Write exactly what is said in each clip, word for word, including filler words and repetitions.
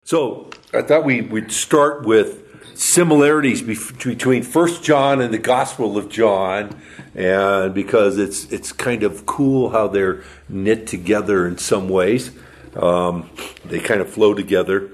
So I thought we would start with similarities between First John and the Gospel of John, and because it's it's kind of cool how they're knit together in some ways. Um, they kind of flow together.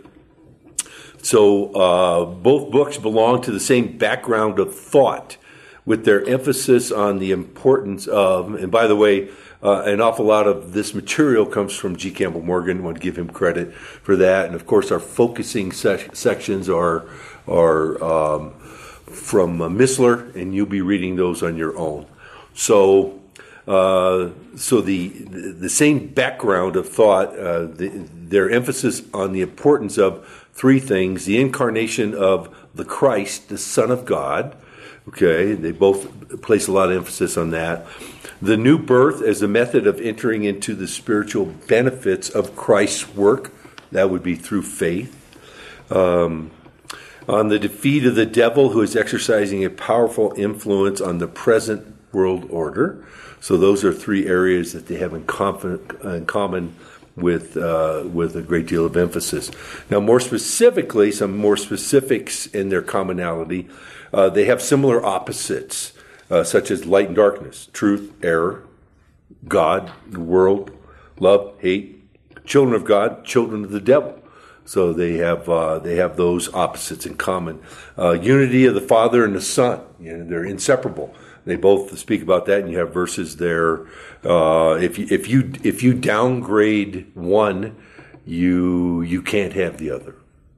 So uh, both books belong to the same background of thought, with their emphasis on the importance of, and by the way, uh, an awful lot of this material comes from G. Campbell Morgan. I want to give him credit for that. And of course, our focusing sec- sections are are um, from uh, Missler, and you'll be reading those on your own. So, uh, so the the same background of thought, uh, the, their emphasis on the importance of three things: the incarnation of the Christ, the Son of God. Okay, they both place a lot of emphasis on that. The new birth as a method of entering into the spiritual benefits of Christ's work. That would be through faith. Um, on the defeat of the devil, who is exercising a powerful influence on the present world order. So those are three areas that they have in, conf- in common with uh, with a great deal of emphasis. Now, more specifically, some more specifics in their commonality. Uh, they have similar opposites, uh, such as light and darkness, truth, error, God, the world, love, hate, children of God, children of the devil. So they have uh, they have those opposites in common. Uh, unity of the Father and the Son, you know, they're inseparable. They both speak about that, and you have verses there. Uh, if you, if you if you downgrade one, you you can't have the other.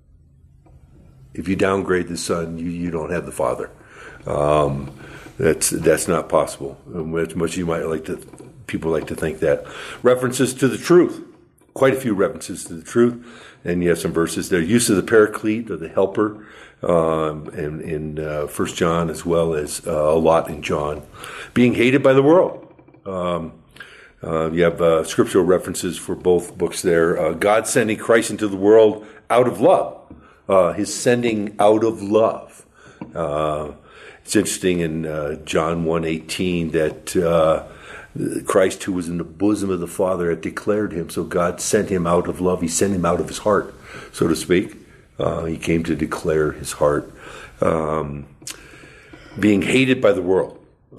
If you downgrade the Son, you, you don't have the Father. Um, that's that's not possible. As much as you might like to, people like to think that. References to the truth, quite a few references to the truth, and you have some verses there. Use of the Paraclete or the Helper, um, in, in uh, First John as well as uh, a lot in John. Being hated by the world. Um, uh, you have uh, scriptural references for both books there. Uh, God sending Christ into the world out of love. Uh, his sending out of love. Uh, it's interesting in uh, John one eighteen that uh, Christ, who was in the bosom of the Father, had declared him. So God sent him out of love. He sent him out of his heart, so to speak. Uh, he came to declare his heart. Um, being hated by the world.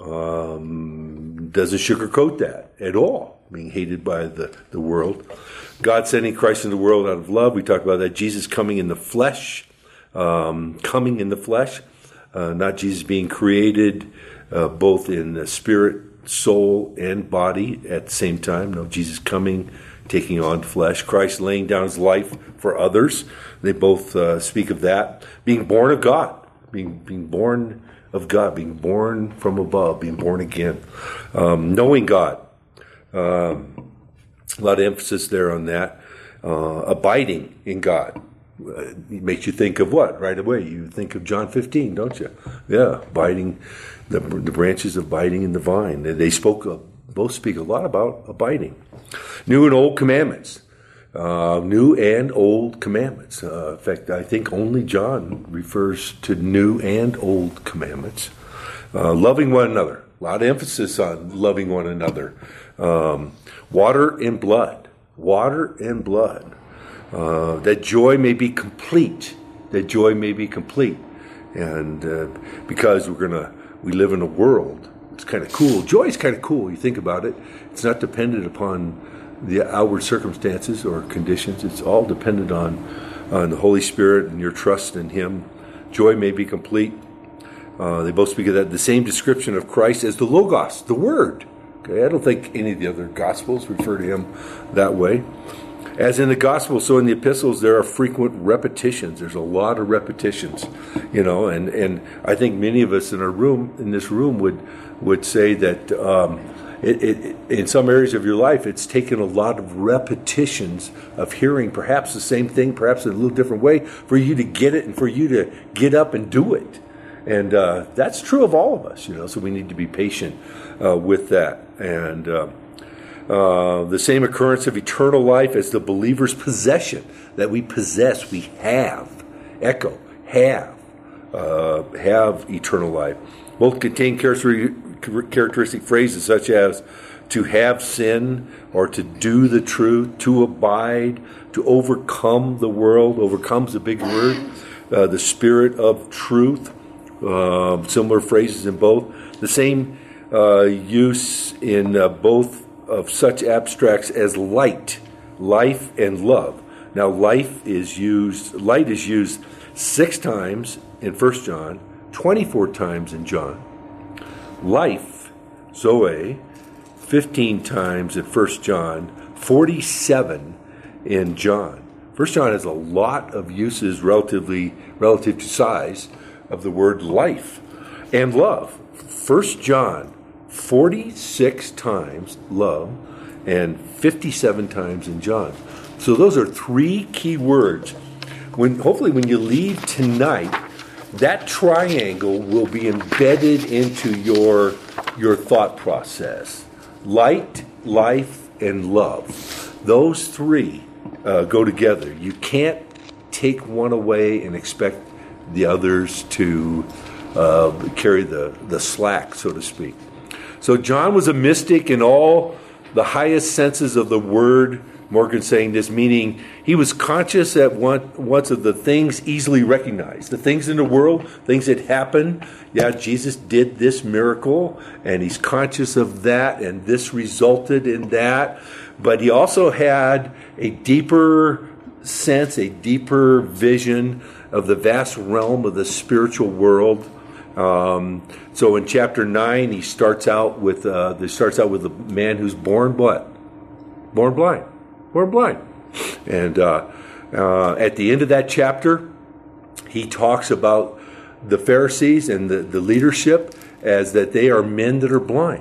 Um, doesn't sugarcoat that at all. Being hated by the, the world. God sending Christ into the world out of love. We talked about that. Jesus coming in the flesh. Um, coming in the flesh. Uh, not Jesus being created uh, both in the spirit, soul, and body at the same time. No, Jesus coming, taking on flesh. Christ laying down his life for others. They both uh, speak of that. Being born of God. Being, being born of God. Being born from above. Being born again. Um, knowing God. Um, a lot of emphasis there on that. Uh, abiding in God. Uh, it makes you think of what? Right away. You think of John fifteen, don't you? Yeah, abiding, the, the branches abiding in the vine. They, they spoke, uh, both speak a lot about abiding. New and old commandments. Uh, new and old commandments. Uh, in fact, I think only John refers to new and old commandments. Uh, loving one another. A lot of emphasis on loving one another. Um, water and blood. Water and blood. Uh, that joy may be complete. That joy may be complete. And uh, because we're gonna, we live in a world, it's kind of cool. Joy is kind of cool. You think about it. It's not dependent upon the outward circumstances or conditions. It's all dependent on, on the Holy Spirit and your trust in Him. Joy may be complete. Uh, they both speak of that. The same description of Christ as the Logos, the Word. Okay, I don't think any of the other Gospels refer to Him that way. As in the Gospel, so in the epistles, there are frequent repetitions. There's a lot of repetitions, you know, and, and I think many of us in our room, in this room, would would say that um, it, it, in some areas of your life, it's taken a lot of repetitions of hearing perhaps the same thing, perhaps in a little different way, for you to get it and for you to get up and do it. And uh, that's true of all of us, you know, so we need to be patient uh, with that. And uh, uh, the same occurrence of eternal life as the believer's possession, that we possess, we have, echo, have, uh, have eternal life. Both contain characteristic phrases such as to have sin or to do the truth, to abide, to overcome the world. Overcome's a big word. Uh, the spirit of truth. Uh, similar phrases in both. The same uh, use in uh, both of such abstracts as light, life, and love. Now, life is used, light is used six times in First John, twenty-four times in John. Life, Zoe, fifteen times in First John, forty-seven in John. First John has a lot of uses relatively relative to size of the word life and love. First John, forty-six times love and fifty-seven times in John. So those are three key words. When hopefully when you leave tonight, that triangle will be embedded into your your thought process. Light, life, and love. Those three uh, go together. You can't take one away and expect the others to uh, carry the, the slack, so to speak. So John was a mystic in all the highest senses of the word. Morgan's saying this, meaning he was conscious at one, once of the things easily recognized. The things in the world, things that happen. Yeah, Jesus did this miracle, and he's conscious of that, and this resulted in that. But he also had a deeper sense, a deeper vision of the vast realm of the spiritual world. Um, so in chapter nine, he starts out with uh, he starts out with a man who's born what? Born blind. Born blind. And uh, uh, at the end of that chapter, he talks about the Pharisees and the, the leadership as that they are men that are blind.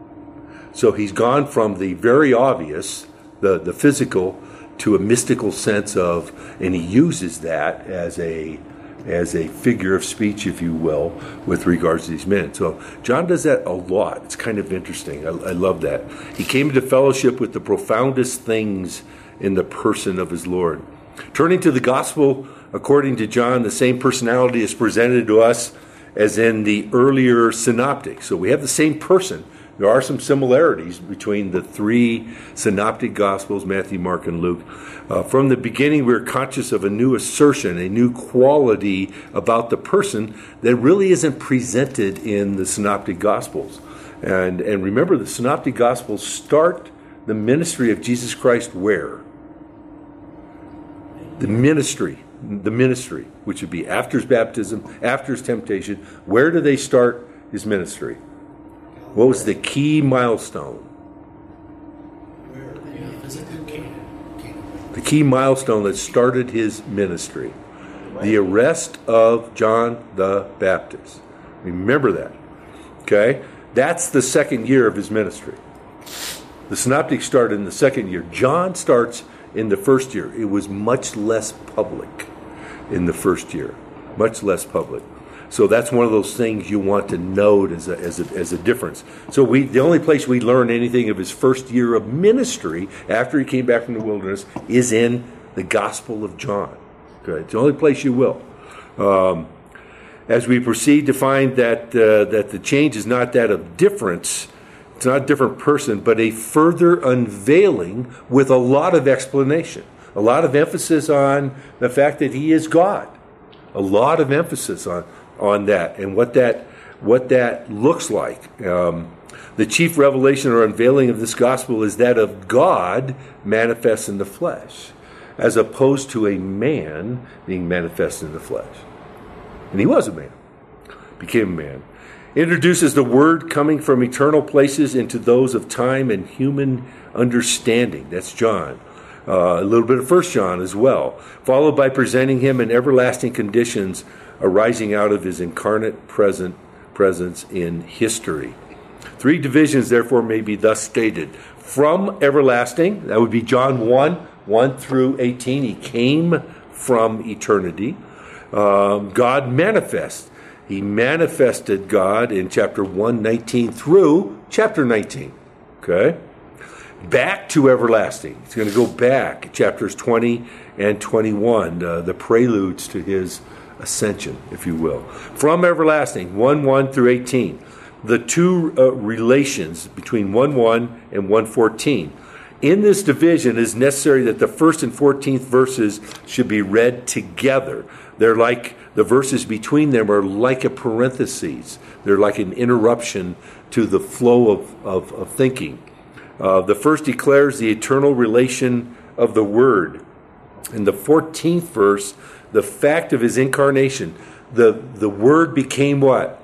So he's gone from the very obvious, the, the physical, to a mystical sense of, and he uses that as a as a figure of speech, if you will, with regards to these men. So John does that a lot. It's kind of interesting. I, I love that. He came into fellowship with the profoundest things in the person of his Lord. Turning to the gospel, according to John, the same personality is presented to us as in the earlier synoptics. So we have the same person. There are some similarities between the three synoptic gospels, Matthew, Mark, and Luke. Uh, from the beginning, we're conscious of a new assertion, a new quality about the person that really isn't presented in the synoptic gospels. And, and remember, the synoptic gospels start the ministry of Jesus Christ where? The ministry, the ministry, which would be after his baptism, after his temptation. Where do they start his ministry? What was the key milestone? The key milestone that started his ministry. The arrest of John the Baptist. Remember that. Okay? That's the second year of his ministry. The synoptics started in the second year. John starts in the first year. It was much less public in the first year. Much less public. So that's one of those things you want to note as a, as a, as a difference. So we the only place we learn anything of his first year of ministry after he came back from the wilderness is in the Gospel of John. Okay, it's the only place you will. Um, as we proceed to find that uh, that the change is not that of difference, it's not a different person, but a further unveiling with a lot of explanation, a lot of emphasis on the fact that he is God, a lot of emphasis on. on that and what that what that looks like. Um, the chief revelation or unveiling of this gospel is that of God manifest in the flesh, as opposed to a man being manifest in the flesh. And he was a man, became a man. Introduces the word coming from eternal places into those of time and human understanding. That's John. Uh, a little bit of First John as well, followed by presenting him in everlasting conditions arising out of his incarnate present presence in history. Three divisions, therefore, may be thus stated. From everlasting, that would be John one, one through eighteen. He came from eternity. Um, God manifest. He manifested God in chapter one, nineteen through chapter nineteen. Okay? Back to everlasting. He's going to go back, chapters twenty and twenty-one, uh, the preludes to his ascension, if you will. From everlasting, one, one through eighteen. the two uh, relations between one one and one fourteen. In this division, it is necessary that the first and fourteenth verses should be read together. They're like, the verses between them are like a parenthesis. They're like an interruption to the flow of, of, of thinking. Uh, the first declares the eternal relation of the Word. In the fourteenth verse, the fact of his incarnation. The, the Word became what?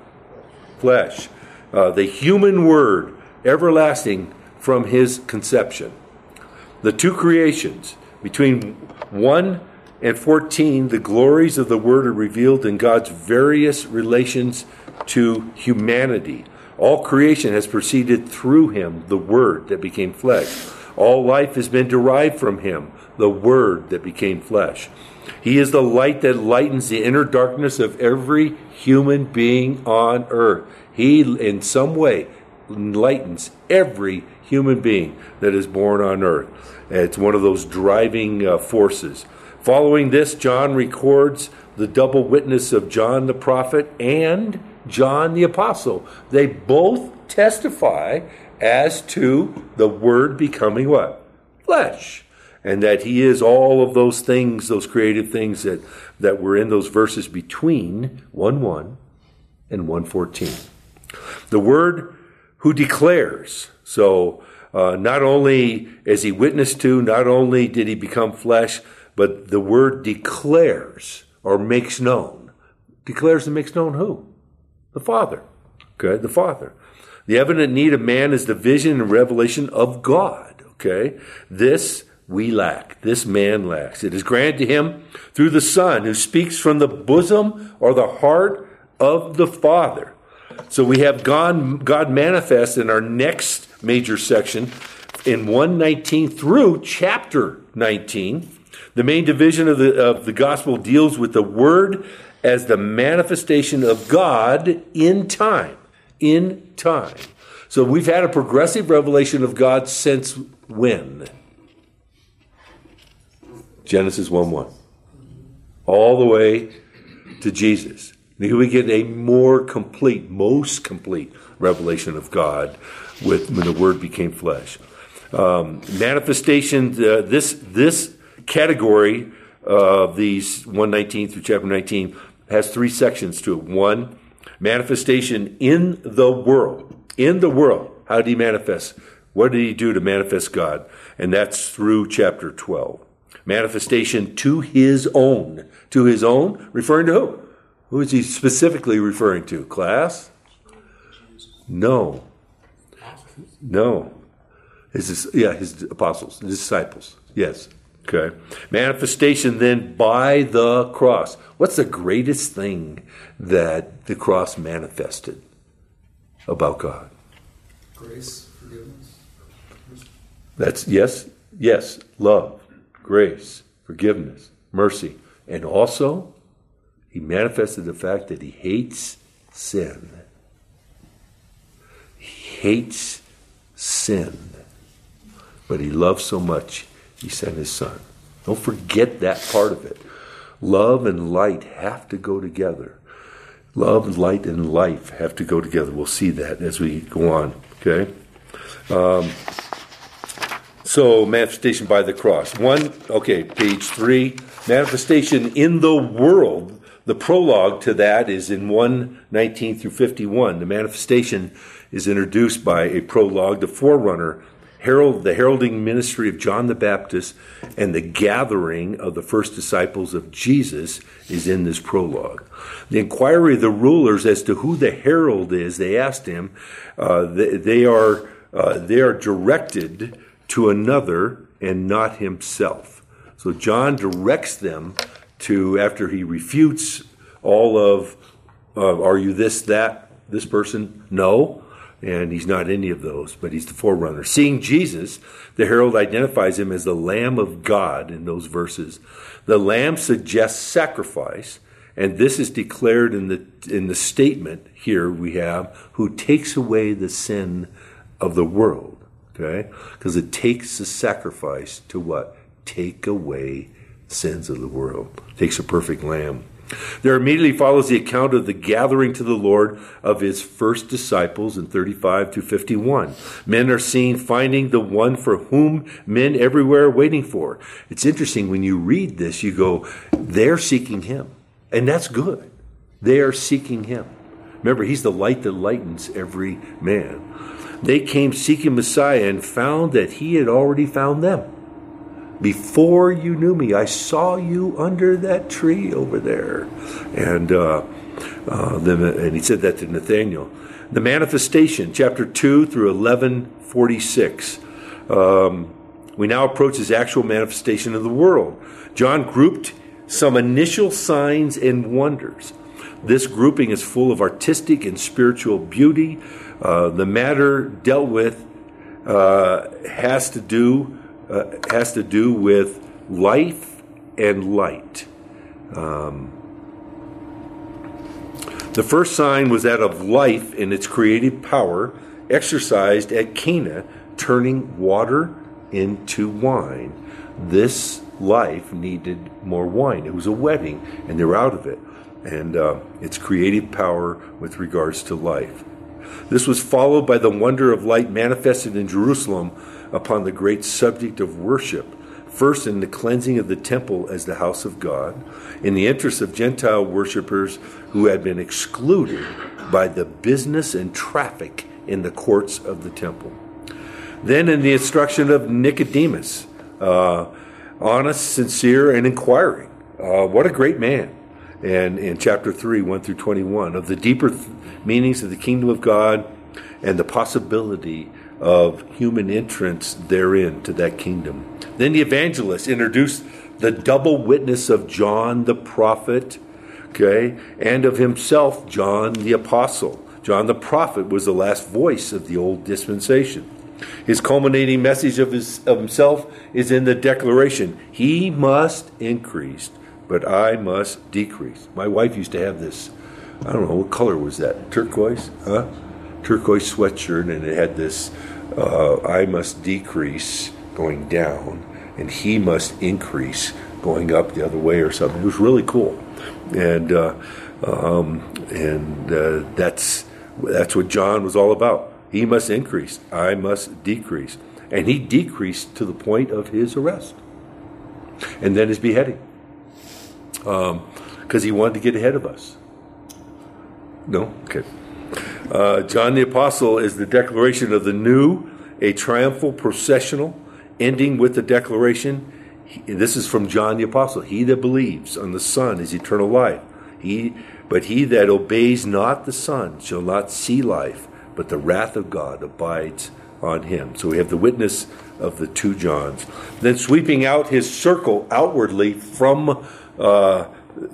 Flesh. Uh, the human Word, everlasting from his conception. The two creations, between one and fourteen, the glories of the Word are revealed in God's various relations to humanity. All creation has proceeded through him, the Word that became flesh. All life has been derived from him, the Word that became flesh. He is the light that lightens the inner darkness of every human being on earth. He, in some way, enlightens every human being that is born on earth. It's one of those driving uh, forces. Following this, John records the double witness of John the prophet and John the apostle. They both testify as to the Word becoming what? Flesh. And that he is all of those things, those creative things that, that were in those verses between one one and one fourteen. The Word who declares. So uh, not only is he witnessed to, not only did he become flesh, but the Word declares or makes known. Declares and makes known who? The Father. Okay, the Father. The evident need of man is the vision and revelation of God. Okay, this we lack. This man lacks. It is granted to him through the Son, who speaks from the bosom or the heart of the Father. So we have God, God manifest in our next major section in one nineteen through chapter nineteen. The main division of the, of the gospel deals with the Word as the manifestation of God in time. In time. So we've had a progressive revelation of God since when? Genesis one one. All the way to Jesus. Here we get a more complete, most complete revelation of God with when the Word became flesh. Um, manifestation, uh, this this category of these one nineteen through chapter nineteen has three sections to it. One, manifestation in the world. In the world. How did he manifest? What did he do to manifest God? And that's through chapter twelve. Manifestation to his own. To his own? Referring to who? Who is he specifically referring to? Class? No. No. His, yeah, his apostles, his disciples. Yes. Okay. Manifestation then by the cross. What's the greatest thing that the cross manifested about God? Grace, forgiveness. That's, yes, yes, love, grace, forgiveness, mercy. And also, he manifested the fact that he hates sin. He hates sin. But he loves so much, he sent his Son. Don't forget that part of it. Love and light have to go together. Love, light, and life have to go together. We'll see that as we go on. Okay? Um, so, manifestation by the cross. One, okay, page three. Manifestation in the world. The prologue to that is in one nineteen through fifty-one. The manifestation is introduced by a prologue, the forerunner, herald, the heralding ministry of John the Baptist, and the gathering of the first disciples of Jesus is in this prologue. The inquiry of the rulers as to who the herald is, they asked him, uh, they, they are uh, they are directed to another and not himself. So John directs them to, after he refutes all of, uh, are you this, that, this person? No. And he's not any of those, but he's the forerunner. Seeing Jesus, the herald identifies him as the Lamb of God in those verses. The Lamb suggests sacrifice, and this is declared in the in the statement here we have, who takes away the sin of the world. Okay? Because it takes the sacrifice to what? Take away sins of the world. It takes a perfect lamb. There immediately follows the account of the gathering to the Lord of his first disciples in thirty-five to fifty-one. Men are seen finding the one for whom men everywhere are waiting for. It's interesting when you read this, you go, they're seeking him. And that's good. They are seeking him. Remember, he's the light that lightens every man. They came seeking Messiah and found that he had already found them. Before you knew me, I saw you under that tree over there. And uh, uh, then, and he said that to Nathanael. The manifestation, chapter two through eleven forty-six. Um, we now approach his actual manifestation of the world. John grouped some initial signs and wonders. This grouping is full of artistic and spiritual beauty. Uh, the matter dealt with uh, has to do uh, has to do with life and light. Um, the first sign was that of life in its creative power, exercised at Cana, turning water into wine. This life needed more wine. It was a wedding, and they were out of it. And uh, its creative power with regards to life. This was followed by the wonder of light manifested in Jerusalem upon the great subject of worship, first in the cleansing of the temple as the house of God, in the interest of Gentile worshipers who had been excluded by the business and traffic in the courts of the temple. Then in the instruction of Nicodemus, uh, honest, sincere, and inquiring. Uh, what a great man. And in chapter three, one through twenty-one, of the deeper th- meanings of the kingdom of God and the possibility of human entrance therein to that kingdom. Then the evangelist introduced the double witness of John the prophet, okay, and of himself, John the apostle. John the prophet was the last voice of the old dispensation. His culminating message of, his, of himself is in the declaration, he must increase, but I must decrease. My wife used to have this, I don't know, what color was that? Turquoise? Huh? Turquoise sweatshirt, and it had this, uh, I must decrease going down, and he must increase going up the other way or something. It was really cool. And uh, um, and uh, that's that's what John was all about. He must increase, I must decrease. And he decreased to the point of his arrest. And then his beheading. Because um, he wanted to get ahead of us. No? Okay. Uh, John the Apostle is the declaration of the new, a triumphal processional, ending with the declaration. He, this is from John the Apostle. He that believes on the Son is eternal life. He, but he that obeys not the Son shall not see life, but the wrath of God abides on him. So we have the witness of the two Johns. Then sweeping out his circle outwardly from uh,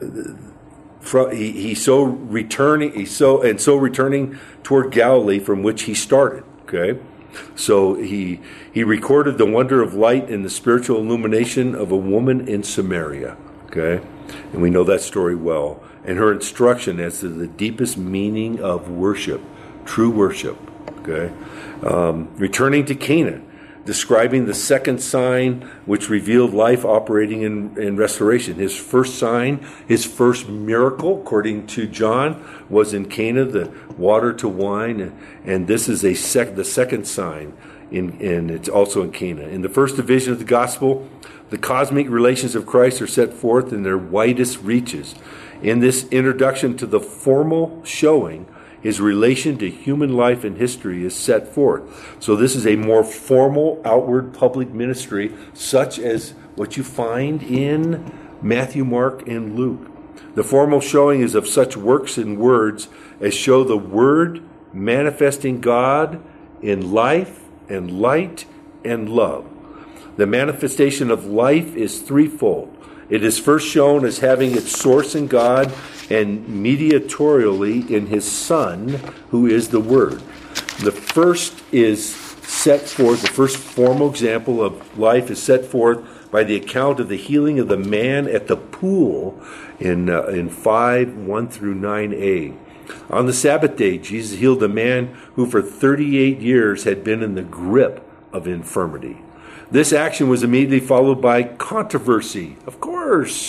from he, he so returning he so and so returning toward Galilee from which he started. Okay. So he he recorded the wonder of light and the spiritual illumination of a woman in Samaria. Okay. And we know that story well. And her instruction as to the deepest meaning of worship, true worship. Okay. Um, returning to Cana, describing the second sign which revealed life operating in, in restoration. His first sign, his first miracle, according to John, was in Cana, the water to wine, and, and this is a sec, the second sign, in, and it's also in Cana. In the first division of the gospel, the cosmic relations of Christ are set forth in their widest reaches. In this introduction to the formal showing, his relation to human life and history is set forth. So this is a more formal outward public ministry, such as what you find in Matthew, Mark, and Luke. The formal showing is of such works and words as show the Word manifesting God in life and light and love. The manifestation of life is threefold. It is first shown as having its source in God and mediatorially in his Son, who is the Word. The first is set forth, the first formal example of life is set forth by the account of the healing of the man at the pool in uh, in five, one through nine a. On the Sabbath day, Jesus healed a man who for thirty-eight years had been in the grip of infirmity. This action was immediately followed by controversy, of course.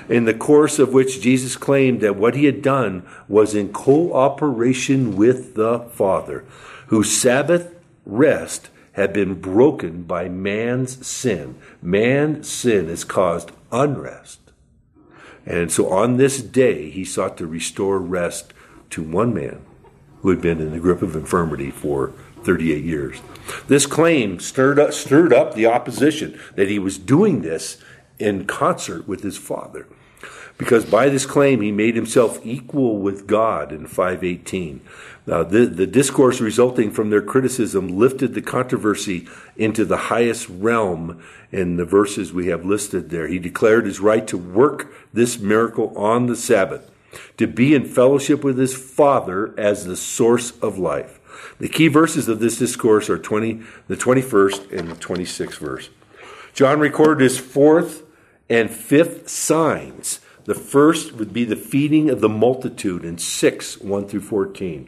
in the course of which Jesus claimed that what he had done was in cooperation with the Father, whose Sabbath rest had been broken by man's sin. Man's sin has caused unrest. And so on this day, he sought to restore rest to one man who had been in the grip of infirmity for thirty-eight years. This claim stirred up, stirred up the opposition that he was doing this in concert with his Father. Because by this claim, he made himself equal with God in five eighteen. Now, the, the discourse resulting from their criticism lifted the controversy into the highest realm in the verses we have listed there. He declared his right to work this miracle on the Sabbath, to be in fellowship with his Father as the source of life. The key verses of this discourse are twenty, the twenty-first and the twenty-sixth verse. John recorded his fourth and fifth signs. The first would be the feeding of the multitude in six, one through fourteen.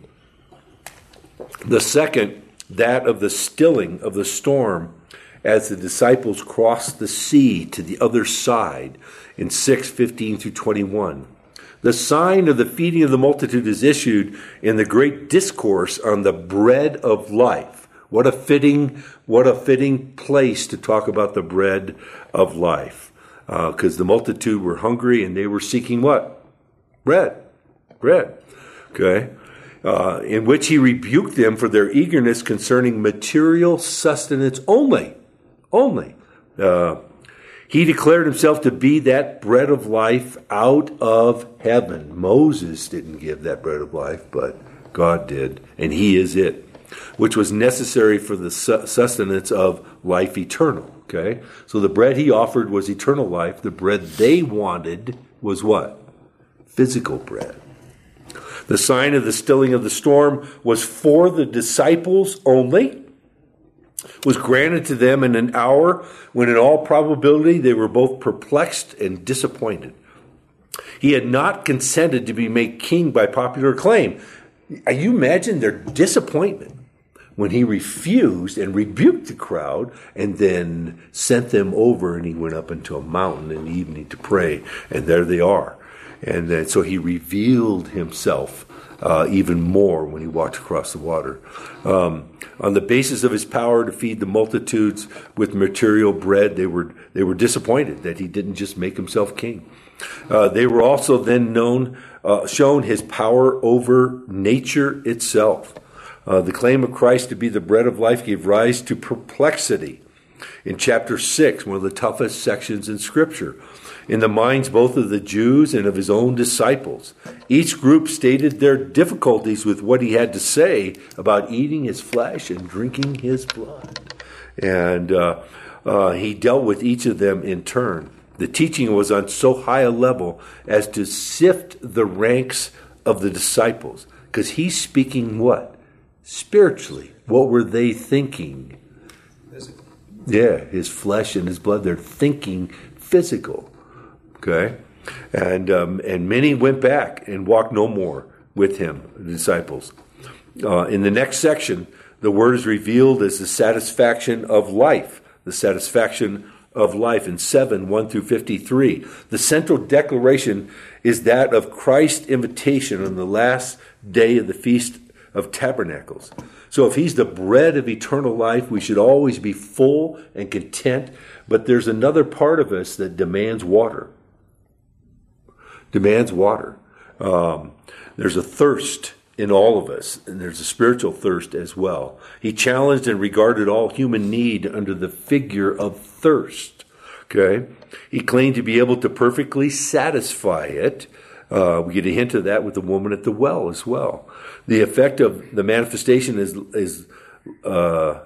The second, that of the stilling of the storm as the disciples crossed the sea to the other side in six, fifteen through twenty-one. The sign of the feeding of the multitude is issued in the great discourse on the bread of life. What a fitting, what a fitting place to talk about the bread of life. Because uh, the multitude were hungry and they were seeking what? Bread. Bread. Okay. Uh, in which he rebuked them for their eagerness concerning material sustenance only. Only. Uh, he declared himself to be that bread of life out of heaven. Moses didn't give that bread of life, but God did, and he is it, which was necessary for the sustenance of life eternal. Okay, so the bread he offered was eternal life. The bread they wanted was what? Physical bread. The sign of the stilling of the storm was for the disciples only, was granted to them in an hour when in all probability they were both perplexed and disappointed. He had not consented to be made king by popular acclaim. You imagine their disappointment when he refused and rebuked the crowd and then sent them over, and he went up into a mountain in the evening to pray, and there they are. And then, so he revealed himself uh, even more when he walked across the water. Um, on the basis of his power to feed the multitudes with material bread, they were they were disappointed that he didn't just make himself king. Uh, they were also then known, uh, shown his power over nature itself. Uh, the claim of Christ to be the bread of life gave rise to perplexity in chapter six, one of the toughest sections in Scripture, in the minds both of the Jews and of his own disciples. Each group stated their difficulties with what he had to say about eating his flesh and drinking his blood. And uh, uh, he dealt with each of them in turn. The teaching was on so high a level as to sift the ranks of the disciples. Because he's speaking what? Spiritually. What were they thinking? Physical. Yeah, his flesh and his blood. They're thinking physical. Okay? And um, and many went back and walked no more with him, the disciples. Uh, in the next section, the word is revealed as the satisfaction of life. The satisfaction of life in seven, one through fifty-three. The central declaration is that of Christ's invitation on the last day of the Feast of Tabernacles. So if he's the bread of eternal life, we should always be full and content. But there's another part of us that demands water. Demands water. Um, there's a thirst in all of us, and there's a spiritual thirst as well. He challenged and regarded all human need under the figure of thirst. Okay? He claimed to be able to perfectly satisfy it. Uh, we get a hint of that with the woman at the well as well. The effect of the manifestation is is, uh,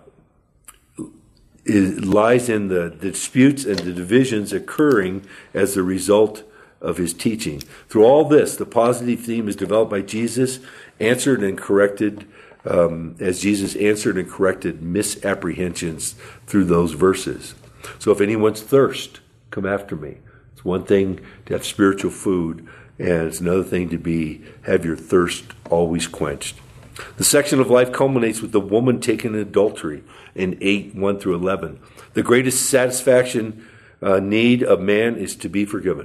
is lies in the, the disputes and the divisions occurring as a result of his teaching. Through all this, the positive theme is developed by Jesus, answered and corrected, um, as Jesus answered and corrected misapprehensions through those verses. So if anyone's thirst, come after me. It's one thing to have spiritual food, and it's another thing to be have your thirst always quenched. The section of life culminates with the woman taken in adultery in eight, one through eleven. The greatest satisfaction uh, need of man is to be forgiven.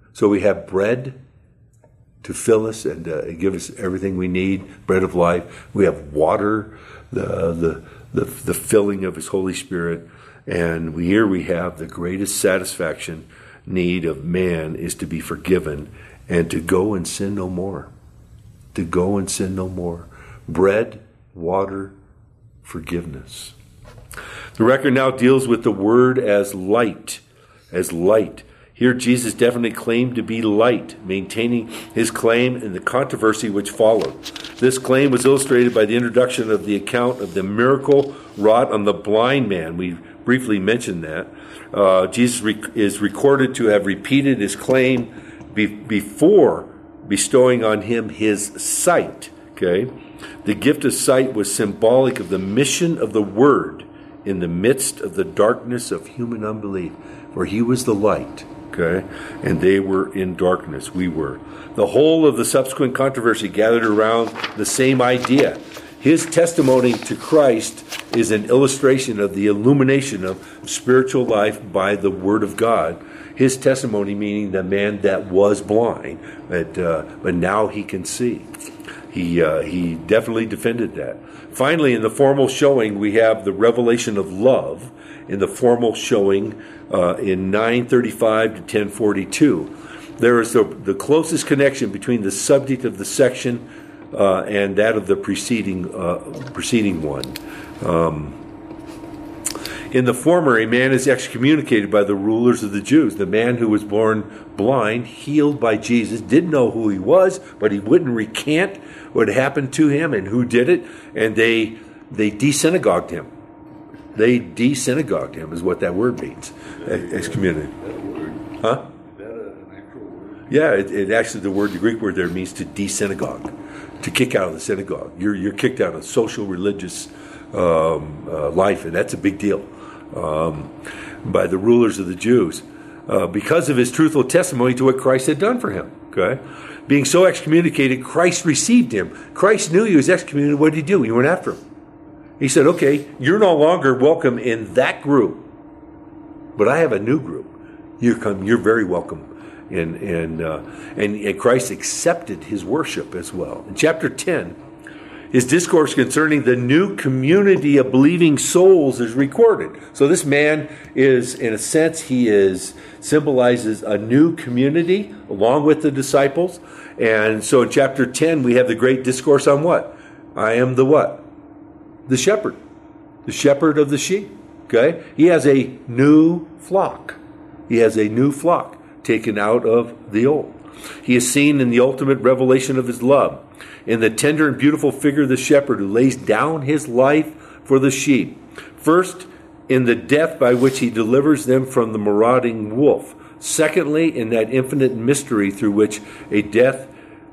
So we have bread to fill us and uh, give us everything we need, bread of life. We have water, the, the, the, the filling of his Holy Spirit. And we, here we have the greatest satisfaction need of man is to be forgiven and to go and sin no more. To go and sin no more. Bread, water, forgiveness. The record now deals with the word as light, as light. Here Jesus definitely claimed to be light, maintaining his claim in the controversy which followed. This claim was illustrated by the introduction of the account of the miracle wrought on the blind man. We briefly mentioned that. Uh, Jesus rec- is recorded to have repeated his claim be- before bestowing on him his sight. Okay, the gift of sight was symbolic of the mission of the Word in the midst of the darkness of human unbelief, for he was the light. Okay, and they were in darkness. We were. The whole of the subsequent controversy gathered around the same idea. His testimony to Christ is an illustration of the illumination of spiritual life by the Word of God. His testimony meaning the man that was blind, but uh, but now he can see. He uh, he definitely defended that. Finally, in the formal showing, we have the revelation of love in the formal showing uh, in nine thirty-five to ten forty-two. There is the, the closest connection between the subject of the section uh, and that of the preceding uh, preceding one. Um, in the former, a man is excommunicated by the rulers of the Jews. The man who was born blind, healed by Jesus, didn't know who he was, but he wouldn't recant what happened to him and who did it, and they they de-synagogued him. They de-synagogued him is what that word means, excommunicated. Huh? Yeah, it, it actually, the word, the Greek word there means to de-synagogue, to kick out of the synagogue. You're you're kicked out of social, religious um, uh, life, and that's a big deal um, by the rulers of the Jews uh, because of his truthful testimony to what Christ had done for him. Okay, being so excommunicated, Christ received him. Christ knew he was excommunicated. What did he do? He went after him. He said, "Okay, you're no longer welcome in that group, but I have a new group. You come. You're very welcome." And and, uh, and and Christ accepted his worship as well. In chapter ten, his discourse concerning the new community of believing souls is recorded. So this man is, in a sense, he is symbolizes a new community along with the disciples. And so in chapter ten, we have the great discourse on what? I am the what? The shepherd. The shepherd of the sheep. Okay? He has a new flock. He has a new flock taken out of the old. He is seen in the ultimate revelation of his love, in the tender and beautiful figure of the shepherd who lays down his life for the sheep. First, in the death by which he delivers them from the marauding wolf. Secondly, in that infinite mystery through which a death,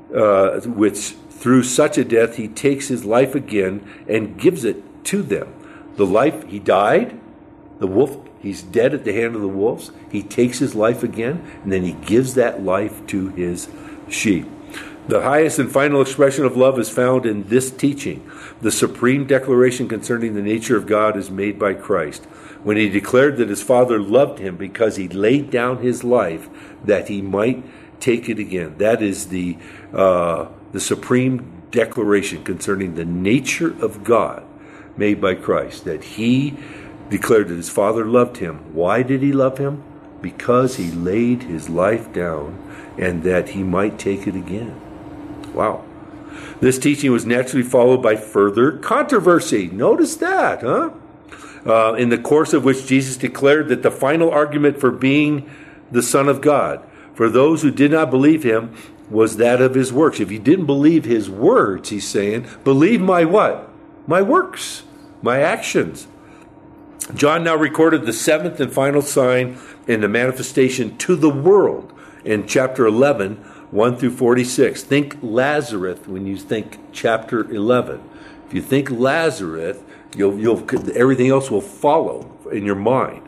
uh, which through such a death he takes his life again and gives it to them. The life he died, the wolf. He's dead at the hand of the wolves. He takes his life again, and then he gives that life to his sheep. The highest and final expression of love is found in this teaching. The supreme declaration concerning the nature of God is made by Christ, when he declared that his Father loved him because he laid down his life that he might take it again. That is the uh, the supreme declaration concerning the nature of God made by Christ, that he declared that his Father loved him. Why did he love him? Because he laid his life down and that he might take it again. Wow. This teaching was naturally followed by further controversy. Notice that, huh? Uh, in the course of which Jesus declared that the final argument for being the Son of God, for those who did not believe him, was that of his works. If you didn't believe his words, he's saying, believe my what? My works, my actions. John now recorded the seventh and final sign in the manifestation to the world in chapter eleven, one through forty-six. Think Lazarus when you think chapter eleven. If you think Lazarus, you'll, you'll, everything else will follow in your mind.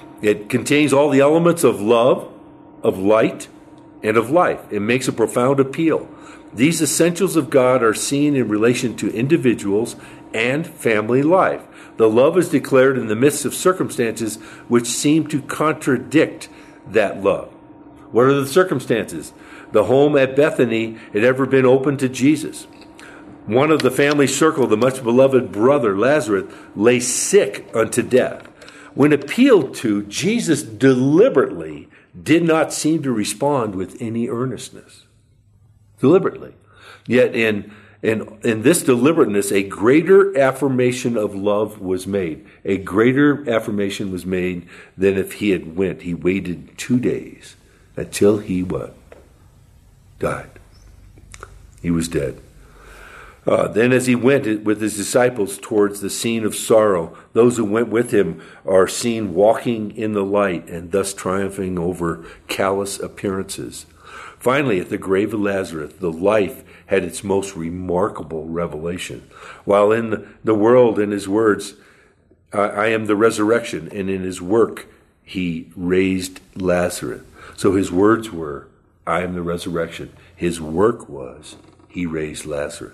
It contains all the elements of love, of light, and of life. It makes a profound appeal. These essentials of God are seen in relation to individuals and family life. The love is declared in the midst of circumstances which seem to contradict that love. What are the circumstances? The home at Bethany had ever been open to Jesus. One of the family circle, the much beloved brother, Lazarus, lay sick unto death. When appealed to, Jesus deliberately did not seem to respond with any earnestness. Deliberately. Yet in, in, in this deliberateness, a greater affirmation of love was made. A greater affirmation was made than if he had went. He waited two days until he what? Died. He was dead. Uh, then as he went with his disciples towards the scene of sorrow, those who went with him are seen walking in the light and thus triumphing over callous appearances. Finally, at the grave of Lazarus, the life had its most remarkable revelation. While in the world, in his words, I, I am the resurrection, and in his work, he raised Lazarus. So his words were, I am the resurrection. His work was, he raised Lazarus.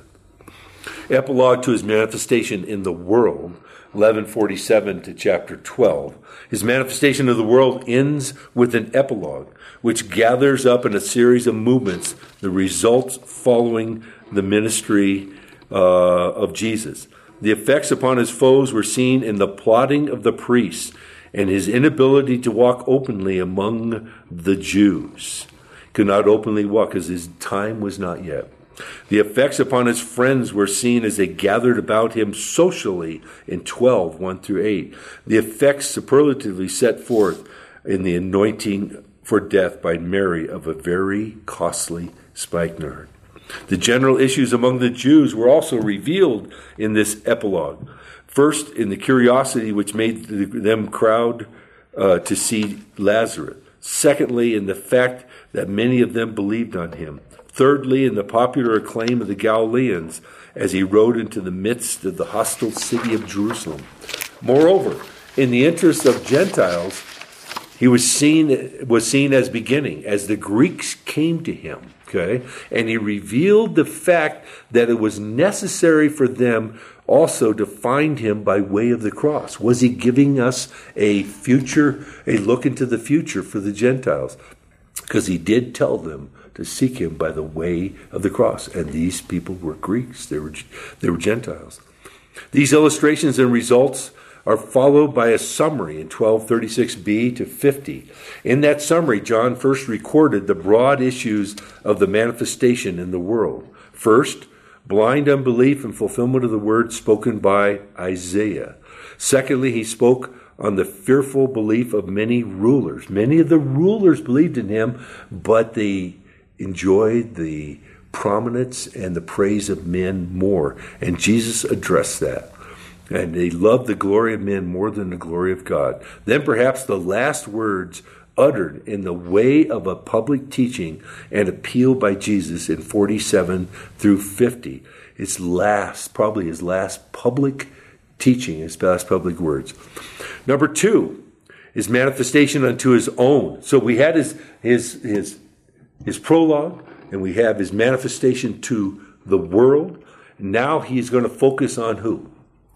Epilogue to his manifestation in the world, eleven forty-seven to chapter twelve. His manifestation of the world ends with an epilogue, which gathers up in a series of movements the results following the ministry uh, of Jesus. The effects upon his foes were seen in the plotting of the priests and his inability to walk openly among the Jews. Could not openly walk because his time was not yet. The effects upon his friends were seen as they gathered about him socially in twelve, one through eight. The effects superlatively set forth in the anointing for death by Mary of a very costly spikenard. The general issues among the Jews were also revealed in this epilogue. First, in the curiosity which made them crowd uh, to see Lazarus. Secondly, in the fact that many of them believed on him. Thirdly, in the popular acclaim of the Galileans as he rode into the midst of the hostile city of Jerusalem. Moreover, in the interest of Gentiles, he was seen was seen as beginning, as the Greeks came to him, okay? And he revealed the fact that it was necessary for them also to find him by way of the cross. Was he giving us a future, a look into the future for the Gentiles? Because he did tell them to seek him by the way of the cross. And these people were Greeks. They were, they were Gentiles. These illustrations and results are followed by a summary in twelve thirty-six b to fifty. In that summary, John first recorded the broad issues of the manifestation in the world. First, blind unbelief and fulfillment of the word spoken by Isaiah. Secondly, he spoke on the fearful belief of many rulers. Many of the rulers believed in him, but they enjoyed the prominence and the praise of men more. And Jesus addressed that. And they loved the glory of men more than the glory of God. Then perhaps the last words uttered in the way of a public teaching and appeal by Jesus in forty-seven through fifty. His last, probably his last public teaching, his last public words. Number two, his manifestation unto his own. So we had his his his his prologue, and we have his manifestation to the world. Now he's going to focus on who?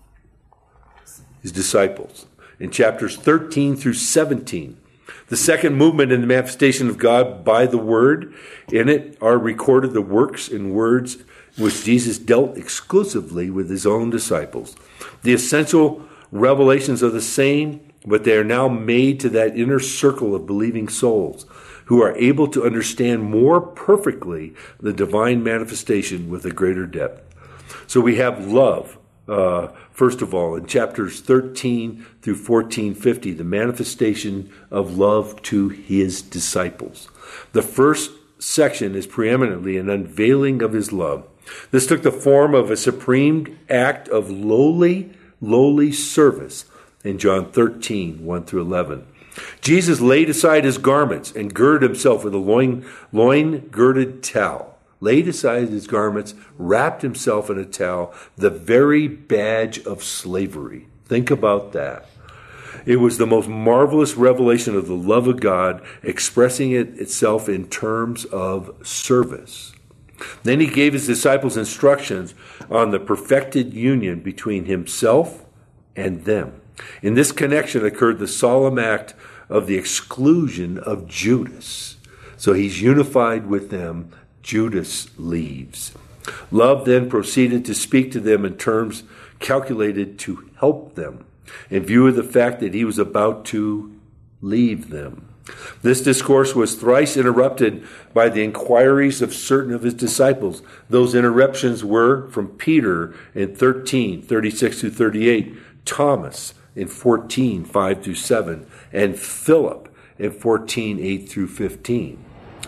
His disciples. In chapters thirteen through seventeen. The second movement in the manifestation of God by the Word. In it are recorded the works and words which Jesus dealt exclusively with his own disciples. The essential revelations are the same, but they are now made to that inner circle of believing souls who are able to understand more perfectly the divine manifestation with a greater depth. So we have love. Uh, first of all, in chapters thirteen through fourteen fifty, the manifestation of love to his disciples. The first section is preeminently an unveiling of his love. This took the form of a supreme act of lowly, lowly service in John thirteen, one through eleven. Jesus laid aside his garments and girded himself with a loin, loin-girded towel. Laid aside his garments, wrapped himself in a towel, the very badge of slavery. Think about that. It was the most marvelous revelation of the love of God, expressing it itself in terms of service. Then he gave his disciples instructions on the perfected union between himself and them. In this connection occurred the solemn act of the exclusion of Judas. So he's unified with them. Judas leaves. Love then proceeded to speak to them in terms calculated to help them, in view of the fact that he was about to leave them. This discourse was thrice interrupted by the inquiries of certain of his disciples. Those interruptions were from Peter in thirteen, thirty-six through thirty-eight, Thomas in fourteen, five through seven, and Philip in fourteen, eight through fifteen.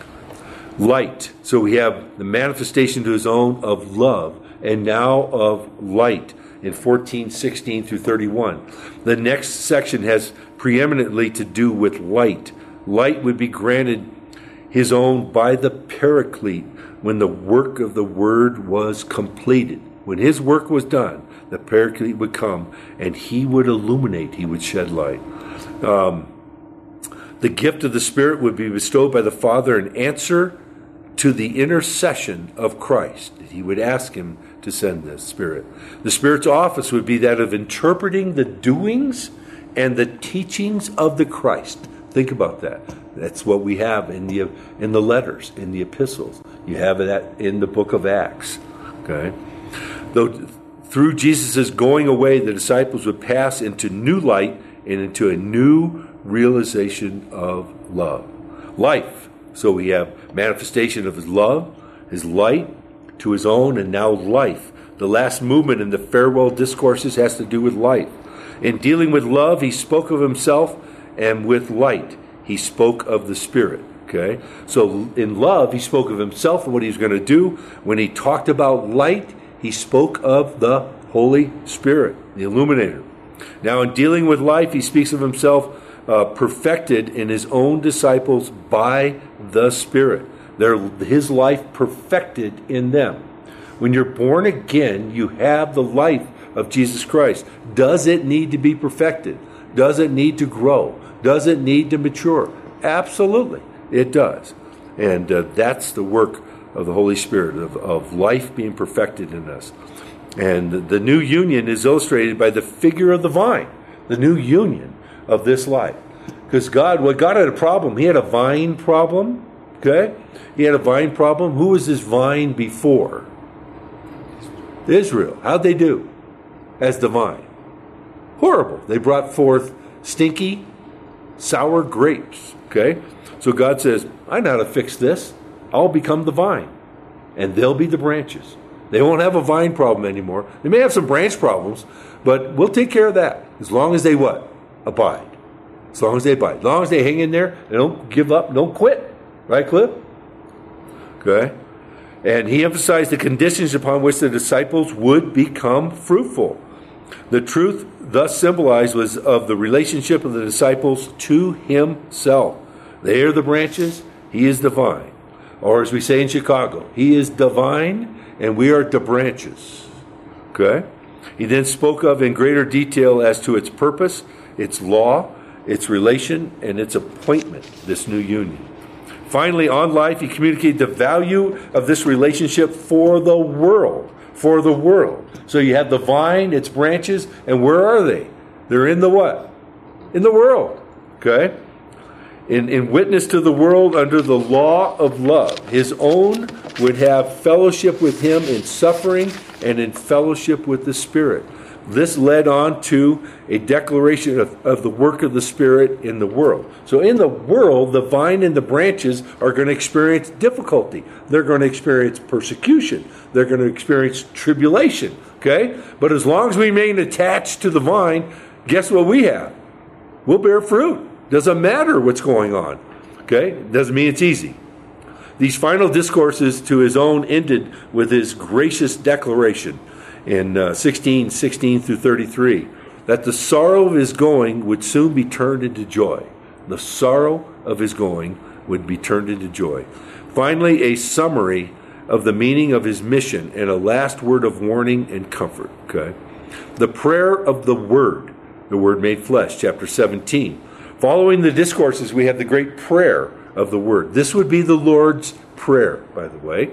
Light. So we have the manifestation to his own of love, and now of light in fourteen, sixteen through thirty-one. The next section has preeminently to do with light. Light would be granted his own by the Paraclete when the work of the Word was completed. When his work was done, the Paraclete would come and he would illuminate, he would shed light. Um, the gift of the Spirit would be bestowed by the Father in answer to the intercession of Christ. He would ask him to send the Spirit. The Spirit's office would be that of interpreting the doings and the teachings of the Christ. Think about that. That's what we have in the in the letters, in the epistles. You have that in the book of Acts. Okay? Though through Jesus' going away, the disciples would pass into new light and into a new realization of love. Life. So we have manifestation of his love, his light to his own, and now life. The last movement in the farewell discourses has to do with life. In dealing with love, he spoke of himself, and with light, he spoke of the Spirit. Okay? So in love, he spoke of himself and what he was going to do. When he talked about light, he spoke of the Holy Spirit, the illuminator. Now in dealing with life, he speaks of himself uh, perfected in his own disciples by the Spirit. Their, his life perfected in them. When you're born again, you have the life of Jesus Christ. Does it need to be perfected? Does it need to grow? Does it need to mature? Absolutely, it does. And uh, that's the work of the Holy Spirit, of, of life being perfected in us. And the, the new union is illustrated by the figure of the vine, the new union of this life. Because God, well, God had a problem. He had a vine problem, okay? He had a vine problem. Who was this vine before? Israel. How'd they do as the vine? Horrible. They brought forth stinky, sour grapes. Okay? So God says, I know how to fix this. I'll become the vine. And they'll be the branches. They won't have a vine problem anymore. They may have some branch problems, but we'll take care of that. As long as they what? Abide. As long as they abide. As long as they hang in there, they don't give up, don't quit. Right, Cliff? Okay? And he emphasized the conditions upon which the disciples would become fruitful. The truth thus symbolized was of the relationship of the disciples to himself. They are the branches, he is the vine. Or as we say in Chicago, he is the vine and we are the branches. Okay? He then spoke of in greater detail as to its purpose, its law, its relation, and its appointment, this new union. Finally, on life, he communicated the value of this relationship for the world. For the world. So you have the vine, its branches, and where are they? They're in the what? In the world. Okay? In, in witness to the world under the law of love. His own would have fellowship with him in suffering and in fellowship with the Spirit. This led on to a declaration of, of the work of the Spirit in the world. So in the world, the vine and the branches are going to experience difficulty. They're going to experience persecution. They're going to experience tribulation. Okay? But as long as we remain attached to the vine, guess what we have? We'll bear fruit. Doesn't matter what's going on. Okay? Doesn't mean it's easy. These final discourses to his own ended with his gracious declaration in uh, sixteen, sixteen through thirty-three, that the sorrow of his going would soon be turned into joy. The sorrow of his going would be turned into joy. Finally, a summary of the meaning of his mission and a last word of warning and comfort. Okay, the prayer of the Word, the Word made flesh, chapter seventeen. Following the discourses, we have the great prayer of the Word. This would be the Lord's Prayer, by the way.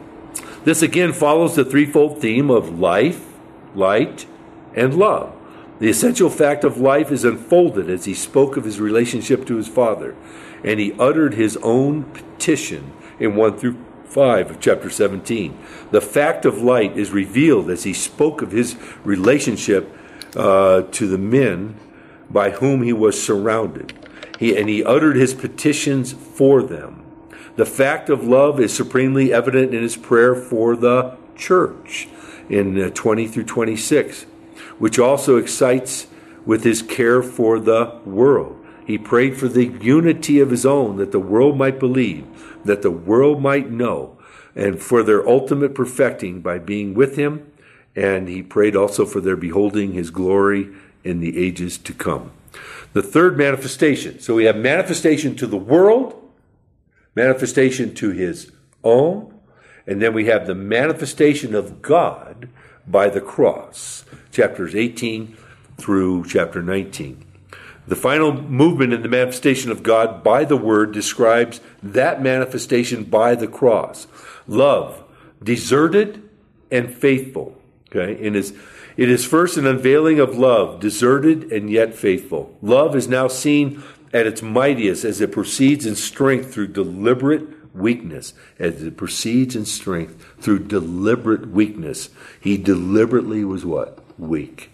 This again follows the threefold theme of life, light, and love. The essential fact of life is unfolded as he spoke of his relationship to his Father, and he uttered his own petition in one through five of chapter seventeen. The fact of light is revealed as he spoke of his relationship uh, to the men by whom he was surrounded. He, and he uttered his petitions for them. The fact of love is supremely evident in his prayer for the church in uh, twenty through twenty-six, which also excites with his care for the world. He prayed for the unity of his own, that the world might believe, that the world might know, and for their ultimate perfecting by being with him. And he prayed also for their beholding his glory in the ages to come. The third manifestation. So we have manifestation to the world, manifestation to his own, and then we have the manifestation of God by the cross, chapters eighteen through chapter nineteen. The final movement in the manifestation of God by the Word describes that manifestation by the cross. Love, deserted and faithful. Okay, it is, it is first an unveiling of love, deserted and yet faithful. Love is now seen at its mightiest as it proceeds in strength through deliberate weakness. As it proceeds in strength through deliberate weakness. He deliberately was what? Weak.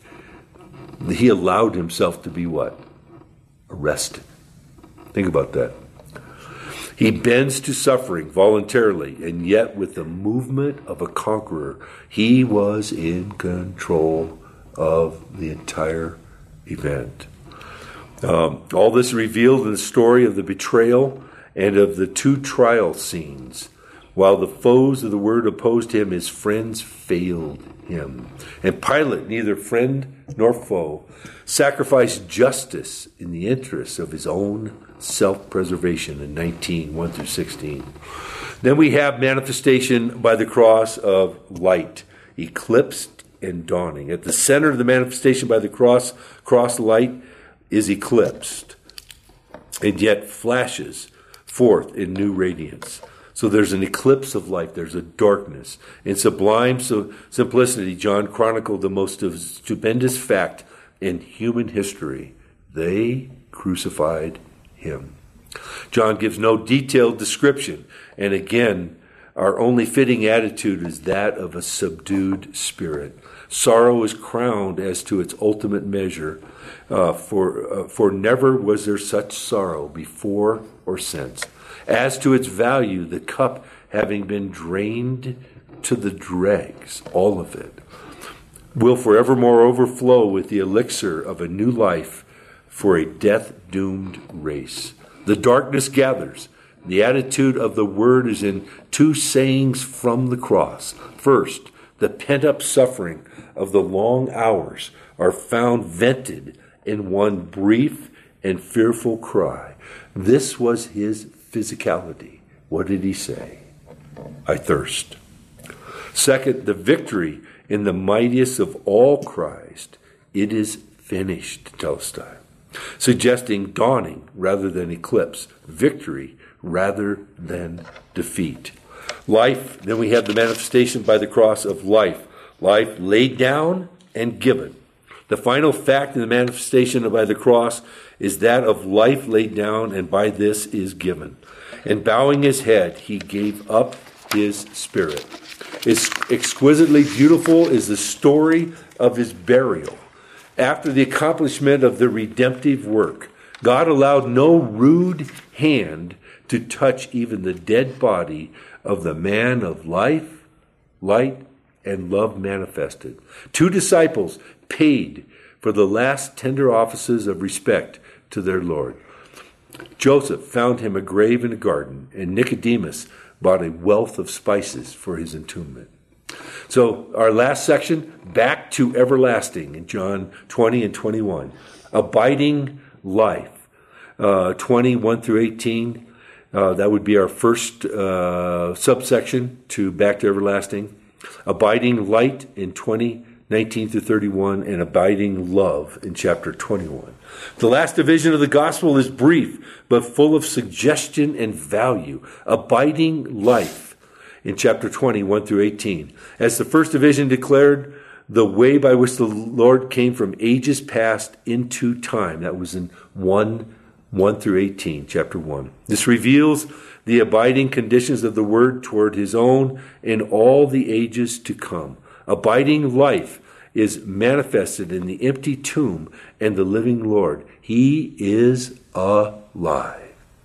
He allowed himself to be what? Arrested. Think about that. He bends to suffering voluntarily, and yet with the movement of a conqueror, he was in control of the entire event. Um, all this revealed in the story of the betrayal and of the two trial scenes. While the foes of the word opposed him, his friends failed him. And Pilate, neither friend nor foe, sacrificed justice in the interests of his own self-preservation in nineteen, one through sixteen. Then we have manifestation by the cross of light, eclipsed and dawning. At the center of the manifestation by the cross, cross light is eclipsed, and yet flashes forth in new radiance. So there's an eclipse of light. There's a darkness. In sublime so simplicity, John chronicled the most stupendous fact in human history. They crucified him. John gives no detailed description. And again, our only fitting attitude is that of a subdued spirit. Sorrow is crowned as to its ultimate measure. Uh, for, uh, for never was there such sorrow before or since. As to its value, the cup having been drained to the dregs, all of it, will forevermore overflow with the elixir of a new life for a death-doomed race. The darkness gathers. The attitude of the word is in two sayings from the cross. First, the pent-up suffering of the long hours are found vented in one brief and fearful cry. This was his physicality. What did he say? I thirst. Second, the victory in the mightiest of all Christ. It is finished, Telestai. Suggesting dawning rather than eclipse. Victory rather than defeat. Life, then we have the manifestation by the cross of life. Life laid down and given. The final fact in the manifestation by the cross is that of life laid down, and by this is given. And bowing his head, he gave up his spirit. It's exquisitely beautiful is the story of his burial. After the accomplishment of the redemptive work, God allowed no rude hand to touch even the dead body of the man of life, light, and love manifested. Two disciples paid for the last tender offices of respect to their Lord. Joseph found him a grave in a garden, and Nicodemus bought a wealth of spices for his entombment. So our last section, back to everlasting in John twenty and twenty-one. Abiding life, uh, twenty-one through eighteen. Uh, that would be our first uh, subsection to back to everlasting. Abiding light in twenty, nineteen through thirty-one, and abiding love in chapter twenty-one. The last division of the gospel is brief, but full of suggestion and value. Abiding life in chapter twenty, one through eighteen. As the first division declared, the way by which the Lord came from ages past into time. That was in one, one through eighteen, chapter one. This reveals the abiding conditions of the Word toward his own in all the ages to come. Abiding life is manifested in the empty tomb and the living Lord. He is alive.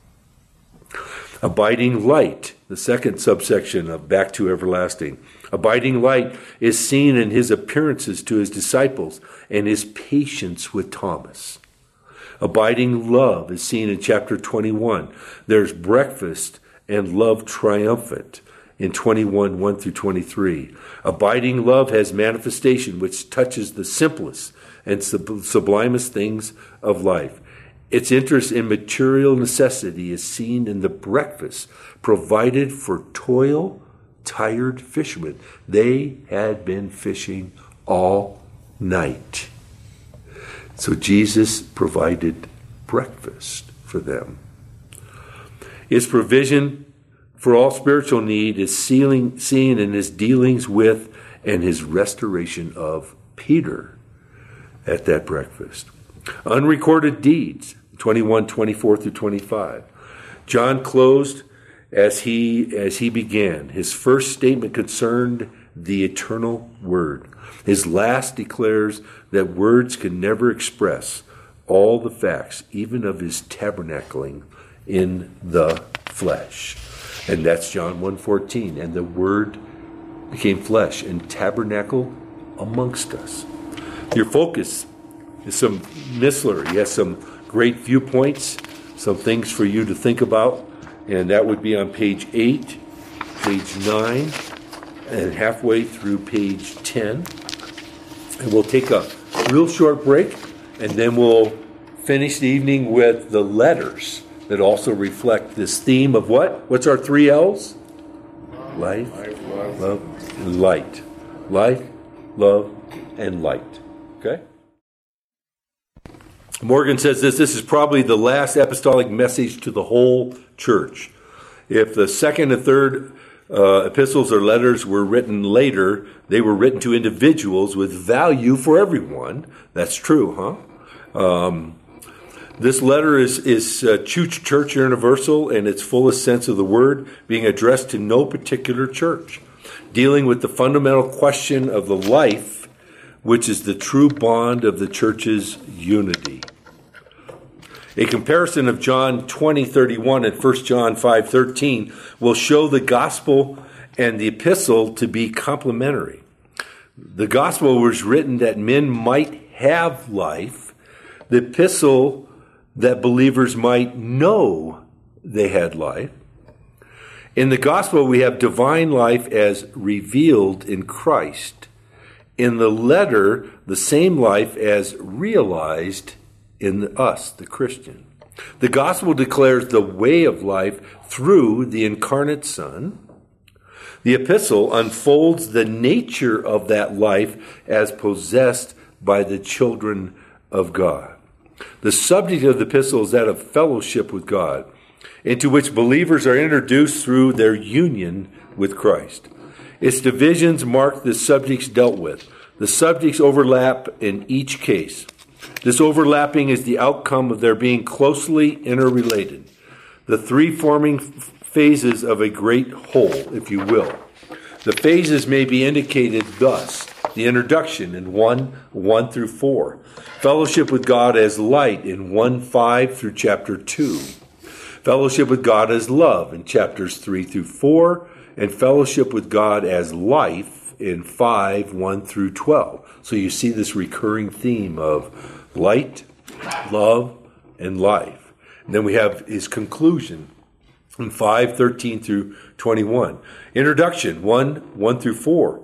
Abiding light, the second subsection of Back to Everlasting. Abiding light is seen in his appearances to his disciples and his patience with Thomas. Abiding love is seen in chapter twenty-one. There's breakfast and love triumphant in twenty-one, one through twenty-three. Abiding love has manifestation which touches the simplest and sub- sublimest things of life. Its interest in material necessity is seen in the breakfast provided for toil-tired fishermen. They had been fishing all night. So Jesus provided breakfast for them. His provision for all spiritual need is seen in his dealings with and his restoration of Peter at that breakfast. Unrecorded deeds, twenty-one, twenty-four through twenty-five. John closed as he as he began. His first statement concerned the eternal Word. His last declares that words can never express all the facts, even of his tabernacling in the flesh. And that's John one fourteen. And the Word became flesh and tabernacled amongst us. Your focus is some Missler. He has some great viewpoints, some things for you to think about. And that would be on page eight, page nine, and halfway through page ten. And we'll take a real short break, and then we'll finish the evening with the letters that also reflect this theme of what? What's our three L's? Life, Life love, love, and light. Life, love, and light. Okay? Morgan says this, this is probably the last apostolic message to the whole church. If the second and third uh, epistles or letters were written later, they were written to individuals with value for everyone. That's true, huh? Um, this letter is, is uh, Church Universal in its fullest sense of the word, being addressed to no particular church, dealing with the fundamental question of the life, which is the true bond of the church's unity. A comparison of John twenty thirty-one and First John five thirteen will show the gospel and the epistle to be complementary. The gospel was written that men might have life. The epistle that believers might know they had life. In the gospel, we have divine life as revealed in Christ. In the letter, the same life as realized in us, the Christian. The gospel declares the way of life through the incarnate Son. The epistle unfolds the nature of that life as possessed by the children of God. The subject of the epistle is that of fellowship with God, into which believers are introduced through their union with Christ. Its divisions mark the subjects dealt with. The subjects overlap in each case. This overlapping is the outcome of their being closely interrelated. The three forming f- phases of a great whole, if you will. The phases may be indicated thus. The introduction in one, one through four. Fellowship with God as light in one, five through chapter two. Fellowship with God as love in chapters three through four. And fellowship with God as life in five, one through twelve. So you see this recurring theme of light, love, and life. And then we have his conclusion in five, thirteen through twenty-one. Introduction, one, one through four.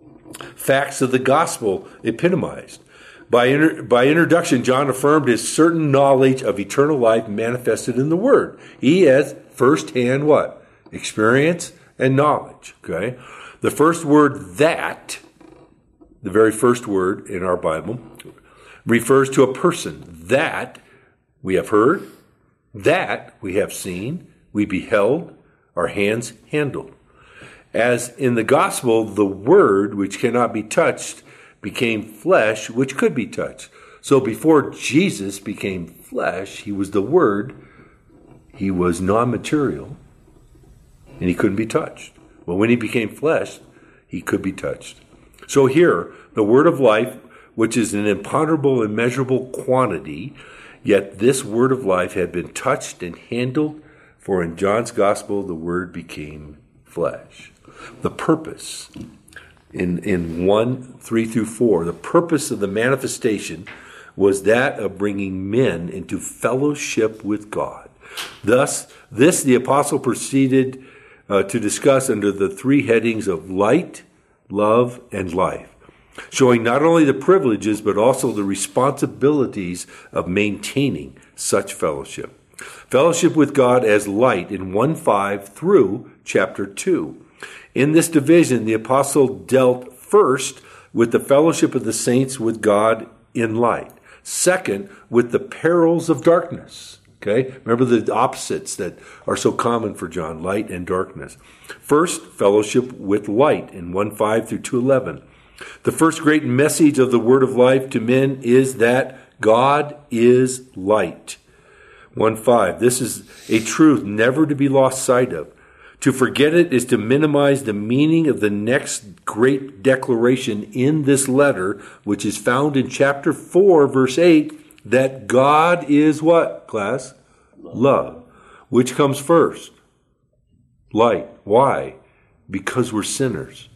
Facts of the gospel epitomized. By, inter- by introduction, John affirmed his certain knowledge of eternal life manifested in the Word. He has first-hand what? Experience and knowledge. Okay? The first word, that, the very first word in our Bible, refers to a person. That we have heard, that we have seen, we beheld, our hands handled. As in the gospel, the word, which cannot be touched, became flesh, which could be touched. So before Jesus became flesh, he was the Word. He was non-material, and he couldn't be touched. But when he became flesh, he could be touched. So here, the Word of life, which is an imponderable, immeasurable quantity, yet this Word of life had been touched and handled, for in John's Gospel the Word became flesh. The purpose, in, in one, three through four, the purpose of the manifestation was that of bringing men into fellowship with God. Thus, this the apostle proceeded uh, to discuss under the three headings of light, love, and life, showing not only the privileges but also the responsibilities of maintaining such fellowship. Fellowship with God as light in one five through chapter two. In this division, the apostle dealt first with the fellowship of the saints with God in light. Second, with the perils of darkness. Okay? Remember the opposites that are so common for John, light and darkness. First, fellowship with light in one five through two eleven. The first great message of the word of life to men is that God is light. one five. This is a truth never to be lost sight of. To forget it is to minimize the meaning of the next great declaration in this letter, which is found in chapter four, verse eight, that God is what, class? Love. Love. Which comes first? Light. Why? Because we're sinners.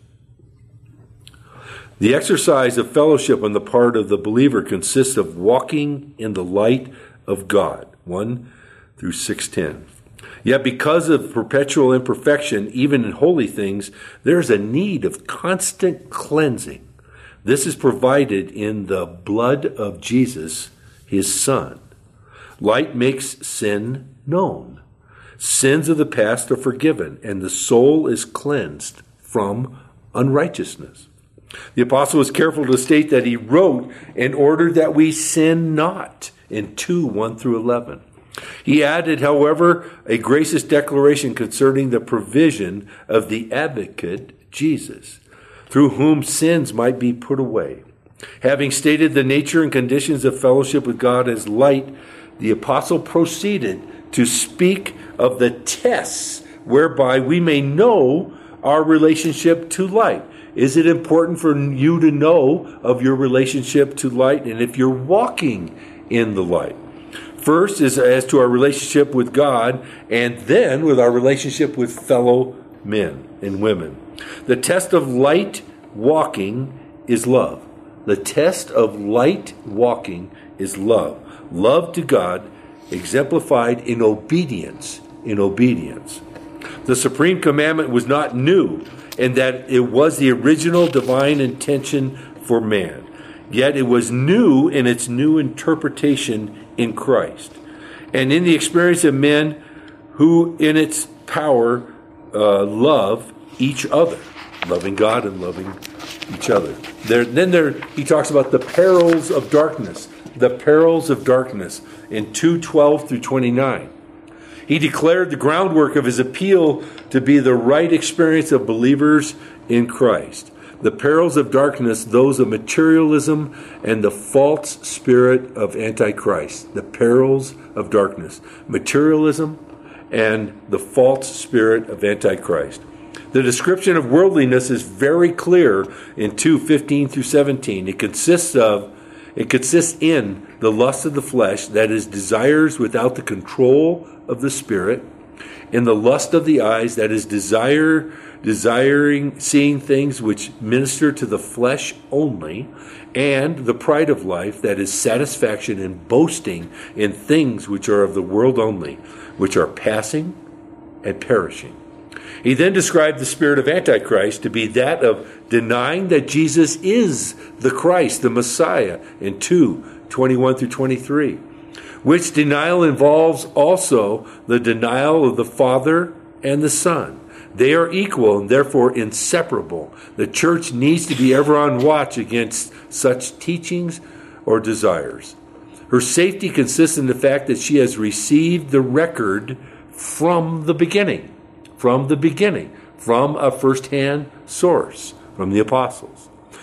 The exercise of fellowship on the part of the believer consists of walking in the light of God. one through six ten. Yet because of perpetual imperfection, even in holy things, there's a need of constant cleansing. This is provided in the blood of Jesus, his Son. Light makes sin known. Sins of the past are forgiven, and the soul is cleansed from unrighteousness. The apostle was careful to state that he wrote in order that we sin not, in two, one through eleven. He added, however, a gracious declaration concerning the provision of the advocate, Jesus, through whom sins might be put away. Having stated the nature and conditions of fellowship with God as light, the apostle proceeded to speak of the tests whereby we may know our relationship to light. Is it important for you to know of your relationship to light and if you're walking in the light? First is as to our relationship with God, and then with our relationship with fellow men and women. The test of light walking is love. The test of light walking is love. Love to God exemplified in obedience. In obedience. The supreme commandment was not new, in that it was the original divine intention for man. Yet it was new in its new interpretation in Christ. And in the experience of men who in its power uh, love each other. Loving God and loving each other. There, then there, he talks about the perils of darkness. The perils of darkness in two twelve through twenty-nine. He declared the groundwork of his appeal to be the right experience of believers in Christ. The perils of darkness, those of materialism and the false spirit of Antichrist. The perils of darkness. Materialism and the false spirit of Antichrist. The description of worldliness is very clear in two fifteen through seventeen. It consists of, it consists in the lust of the flesh, that is, desires without the control of the spirit, in the lust of the eyes, that is, desire, desiring, seeing things which minister to the flesh only, and the pride of life, that is, satisfaction in boasting in things which are of the world only, which are passing and perishing. He then described the spirit of Antichrist to be that of denying that Jesus is the Christ, the Messiah, in two twenty-one through twenty-three, which denial involves also the denial of the Father and the Son. They are equal and therefore inseparable. The church needs to be ever on watch against such teachings or desires. Her safety consists in the fact that she has received the record from the beginning. From the beginning. From a first-hand source. From the apostles.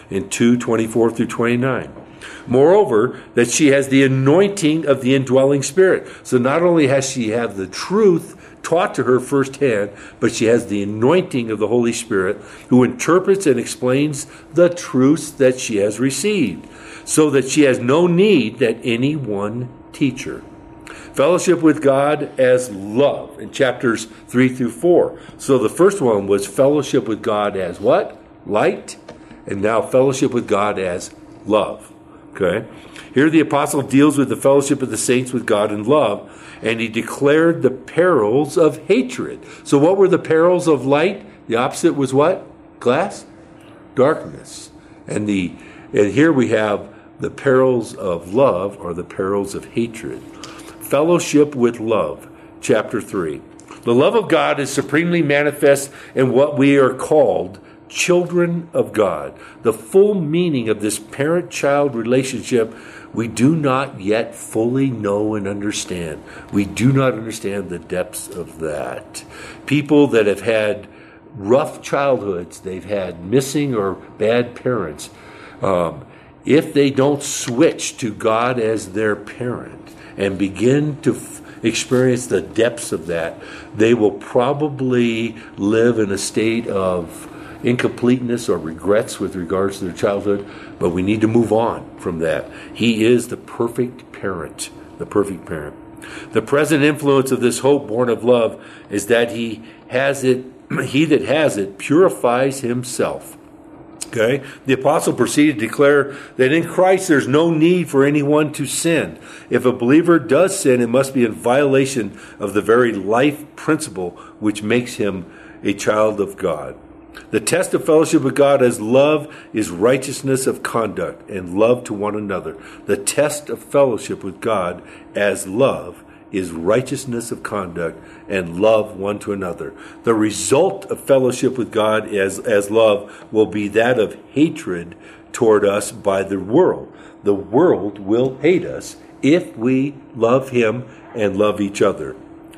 in two twenty-four through twenty-nine. Moreover, that she has the anointing of the indwelling Spirit. So not only has she have the truth taught to her firsthand, but she has the anointing of the Holy Spirit, who interprets and explains the truths that she has received, so that she has no need that any one teach her. Fellowship with God as love in chapters three through four. So the first one was fellowship with God as what? Light. And now fellowship with God as love. Okay? Here the apostle deals with the fellowship of the saints with God in love, and he declared the perils of hatred. So what were the perils of light? The opposite was what? Glass? Darkness. And the and here we have the perils of love, or the perils of hatred. Fellowship with love, chapter three. The love of God is supremely manifest in what we are called children of God. The full meaning of this parent-child relationship we do not yet fully know and understand. We do not understand the depths of that. People that have had rough childhoods, they've had missing or bad parents, um, if they don't switch to God as their parent and begin to f- experience the depths of that, they will probably live in a state of incompleteness or regrets with regards to their childhood, but we need to move on from that. He is the perfect parent, the perfect parent. The present influence of this hope born of love is that he has it, he that has it purifies himself. Okay? The apostle proceeded to declare that in Christ there's no need for anyone to sin. If a believer does sin, it must be in violation of the very life principle which makes him a child of God. The test of fellowship with God as love is righteousness of conduct and love to one another. The test of fellowship with God as love is righteousness of conduct and love one to another. The result of fellowship with God as, as love will be that of hatred toward us by the world. The world will hate us if we love him and love each other.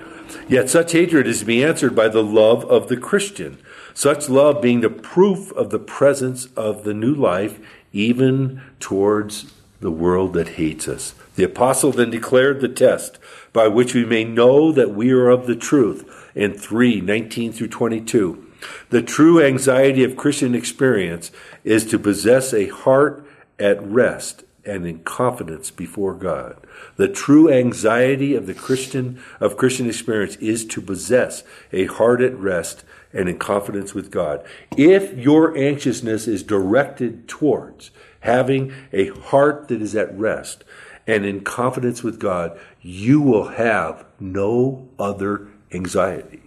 Yet such hatred is to be answered by the love of the Christian. Such love being the proof of the presence of the new life, even towards the world that hates us. The apostle then declared the test by which we may know that we are of the truth in three nineteen through twenty-two. The true anxiety of Christian experience is to possess a heart at rest and in confidence before God. The true anxiety of the Christian of Christian experience is to possess a heart at rest and in confidence with God. If your anxiousness is directed towards having a heart that is at rest and in confidence with God, you will have no other anxiety.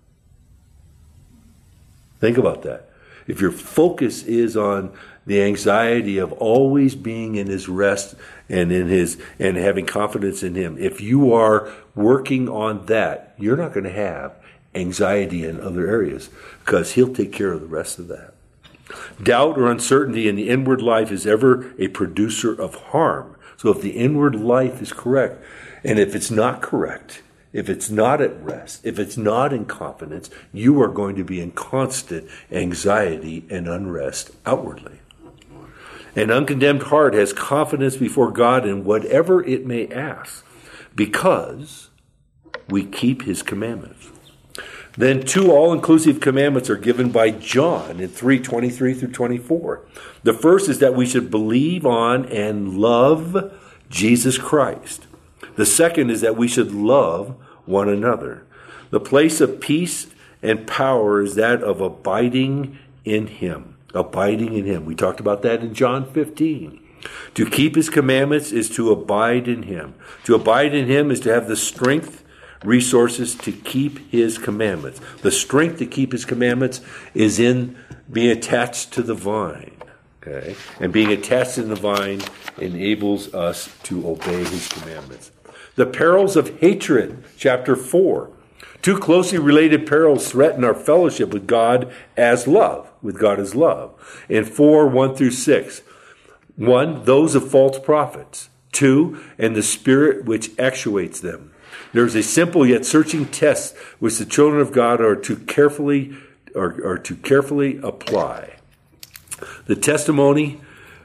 Think about that. If your focus is on the anxiety of always being in his rest and in his and having confidence in him, if you are working on that, you're not going to have anxiety in other areas because he'll take care of the rest of that. Doubt or uncertainty in the inward life is ever a producer of harm. So if the inward life is correct, and if it's not correct, if it's not at rest, if it's not in confidence, you are going to be in constant anxiety and unrest outwardly. An uncondemned heart has confidence before God in whatever it may ask, because we keep his commandments. Then two all-inclusive commandments are given by John in three twenty-three through twenty-four. The first is that we should believe on and love Jesus Christ. The second is that we should love one another. The place of peace and power is that of abiding in him. Abiding in him. We talked about that in John fifteen. To keep his commandments is to abide in him. To abide in him is to have the strength, resources to keep his commandments. The strength to keep his commandments is in being attached to the vine. Okay? And being attached to the vine enables us to obey his commandments. The perils of hatred, chapter four. Two closely related perils threaten our fellowship with God as love, with God as love. In four, one through six. One, those of false prophets. Two, and the spirit which actuates them. There is a simple yet searching test which the children of God are to carefully are, are to carefully apply. The testimony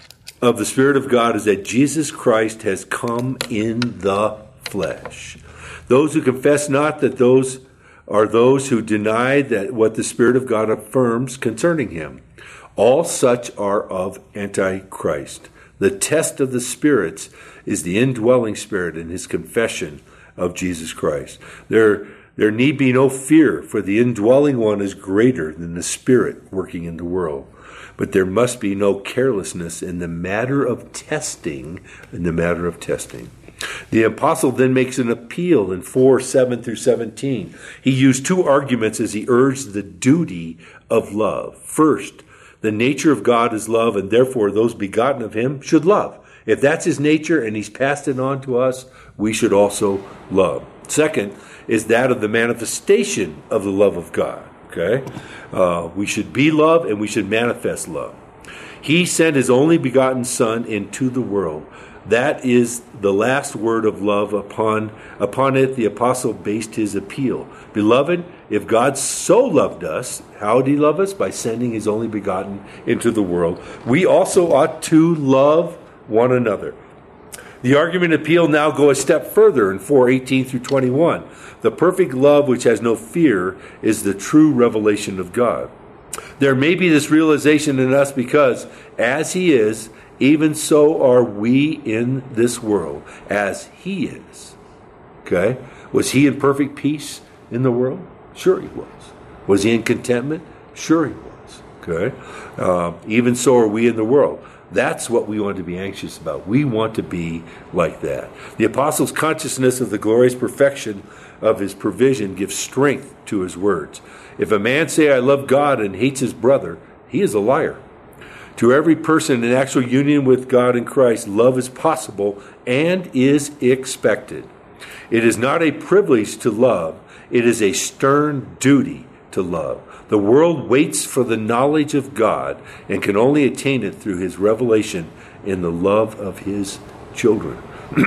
of the Spirit of God is that Jesus Christ has come in the flesh. Those who confess not that those are those who deny that what the Spirit of God affirms concerning him. All such are of Antichrist. The test of the spirits is the indwelling spirit in his confession of Jesus Christ. There, there need be no fear, for the indwelling one is greater than the spirit working in the world. But there must be no carelessness in the matter of testing, in the matter of testing. The apostle then makes an appeal in four, seven through seventeen. He used two arguments as he urged the duty of love. First, the nature of God is love, and therefore those begotten of him should love. If that's his nature and he's passed it on to us, we should also love. Second is that of the manifestation of the love of God. Okay, uh, we should be love and we should manifest love. He sent his only begotten Son into the world. That is the last word of love. Upon upon it, the apostle based his appeal. Beloved, if God so loved us, how did he love us? By sending his only begotten into the world. We also ought to love one another. The argument appeal now go a step further in four eighteen through twenty-one. The perfect love which has no fear is the true revelation of God. There may be this realization in us because, as he is, even so are we in this world, as he is. Okay? Was he in perfect peace in the world? Sure he was. Was he in contentment? Sure he was. Okay? Uh, even so are we in the world. That's what we want to be anxious about. We want to be like that. The apostle's consciousness of the glorious perfection of his provision gives strength to his words. If a man say, I love God, and hates his brother, he is a liar. To every person in actual union with God in Christ, love is possible and is expected. It is not a privilege to love. It is a stern duty to love. The world waits for the knowledge of God and can only attain it through his revelation in the love of his children.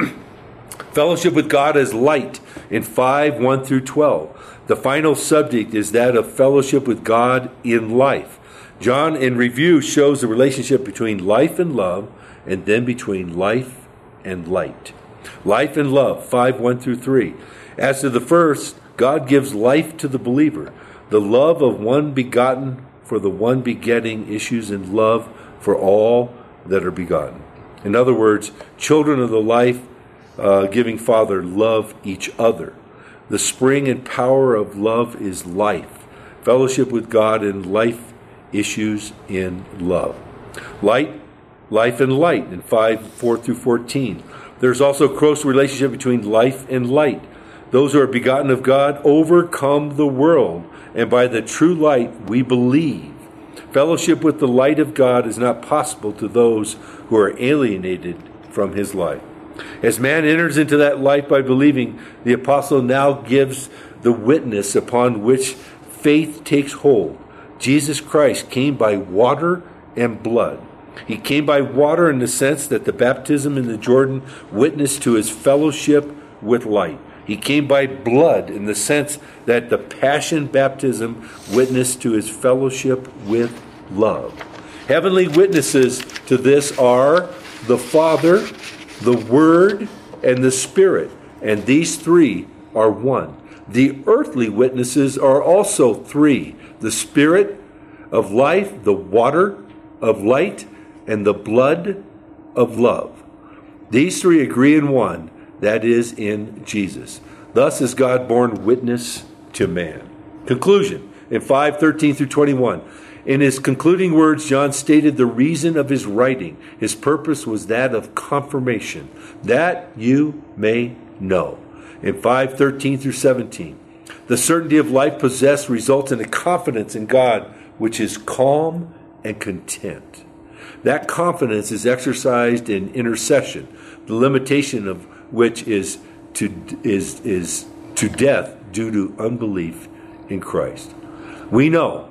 Fellowship with God is light in five, one through twelve. The final subject is that of fellowship with God in life. John, in review, shows the relationship between life and love, and then between life and light. Life and love, five, one through three. As to the first, God gives life to the believer. The love of one begotten for the one begetting issues in love for all that are begotten. In other words, children of the life-giving uh, Father love each other. The spring and power of love is life. Fellowship with God in life issues in love. Light, life and light in five, four through fourteen. There's also a close relationship between life and light. Those who are begotten of God overcome the world, and by the true light we believe. Fellowship with the light of God is not possible to those who are alienated from his light. As man enters into that light by believing, the apostle now gives the witness upon which faith takes hold. Jesus Christ came by water and blood. He came by water in the sense that the baptism in the Jordan witnessed to his fellowship with light. He came by blood in the sense that the passion baptism witnessed to his fellowship with love. Heavenly witnesses to this are the Father, the Word, and the Spirit, and these three are one. The earthly witnesses are also three: the Spirit of life, the water of light, and the blood of love. These three agree in one, that is, in Jesus. Thus is God borne witness to man. Conclusion, in five, thirteen through twenty-one. In his concluding words, John stated the reason of his writing. His purpose was that of confirmation, that you may know. In five, thirteen through seventeen. The certainty of life possessed results in a confidence in God, which is calm and content. That confidence is exercised in intercession, the limitation of which is to is is to death due to unbelief in Christ. We know,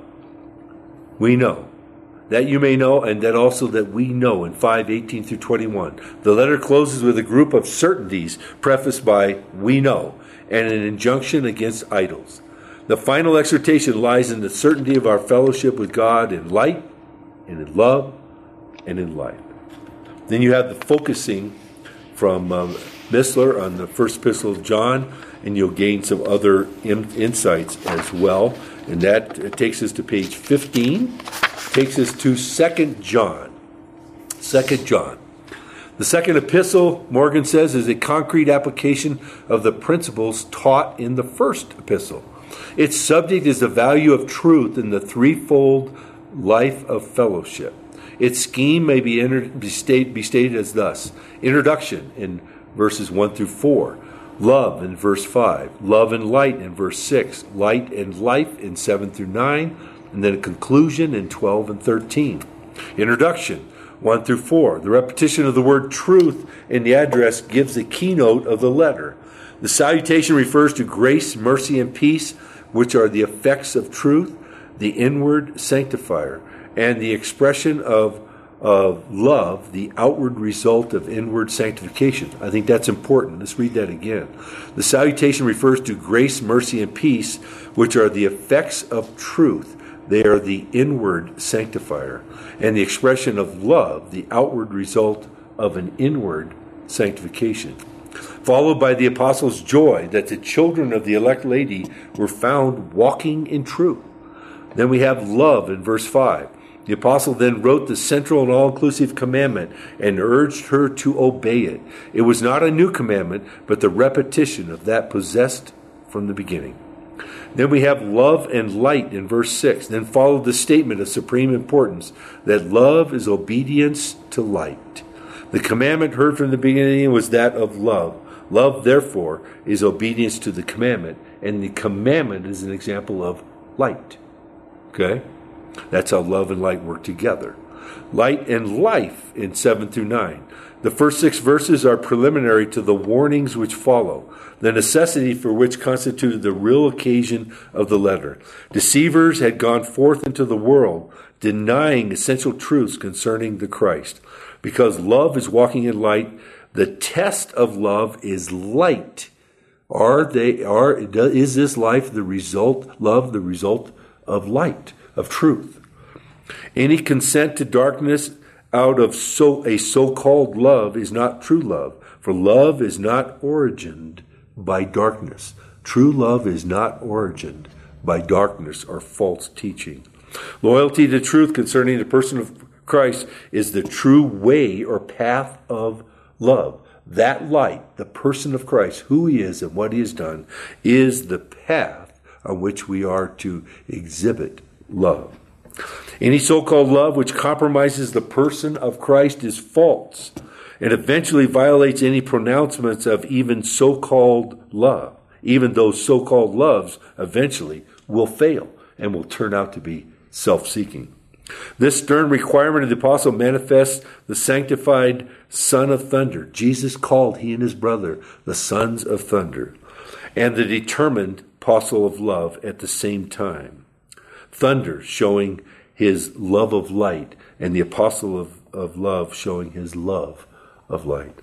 we know, that you may know, and that also that we know in five, eighteen through twenty-one. The letter closes with a group of certainties prefaced by we know, and an injunction against idols. The final exhortation lies in the certainty of our fellowship with God in light and in love and in light. Then you have the focusing from um, Missler on the first epistle of John, and you'll gain some other in, insights as well. And that uh, takes us to page fifteen, takes us to Second John. Second John. The second epistle, Morgan says, is a concrete application of the principles taught in the first epistle. Its subject is the value of truth in the threefold life of fellowship. Its scheme may be, inter- be, state, be stated as thus. Introduction in verses one through four. Love in verse five. Love and light in verse six. Light and life in seven through nine. And then a conclusion in twelve and thirteen. Introduction one through four. The repetition of the word truth in the address gives the keynote of the letter. The salutation refers to grace, mercy, and peace, which are the effects of truth, the inward sanctifier, and the expression of, of love, the outward result of inward sanctification. I think that's important. Let's read that again. The salutation refers to grace, mercy, and peace, which are the effects of truth. They are the inward sanctifier, and the expression of love, the outward result of an inward sanctification. Followed by the apostles' joy that the children of the elect lady were found walking in truth. Then we have love in verse five. The apostle then wrote the central and all-inclusive commandment and urged her to obey it. It was not a new commandment, but the repetition of that possessed from the beginning. Then we have love and light in verse six. Then followed the statement of supreme importance that love is obedience to light. The commandment heard from the beginning was that of love. Love, therefore, is obedience to the commandment, and the commandment is an example of light. Okay? That's how love and light work together. Light and life in seven through nine. The first six verses are preliminary to the warnings which follow, the necessity for which constituted the real occasion of the letter. Deceivers had gone forth into the world, denying essential truths concerning the Christ. Because love is walking in light, the test of love is light. Are they? Are is this life the result? Love the result of light, of truth. Any consent to darkness out of so a so-called love is not true love, for love is not origined by darkness. True love is not origined by darkness or false teaching. Loyalty to truth concerning the person of Christ is the true way or path of love. That light, the person of Christ, who he is and what he has done, is the path on which we are to exhibit love. Any so-called love which compromises the person of Christ is false and eventually violates any pronouncements of even so-called love. Even those so-called loves eventually will fail and will turn out to be self-seeking. This stern requirement of the apostle manifests the sanctified son of thunder. Jesus called he and his brother the sons of thunder, and the determined apostle of love at the same time. Thunder showing his love of light, and the apostle of, of love showing his love of light.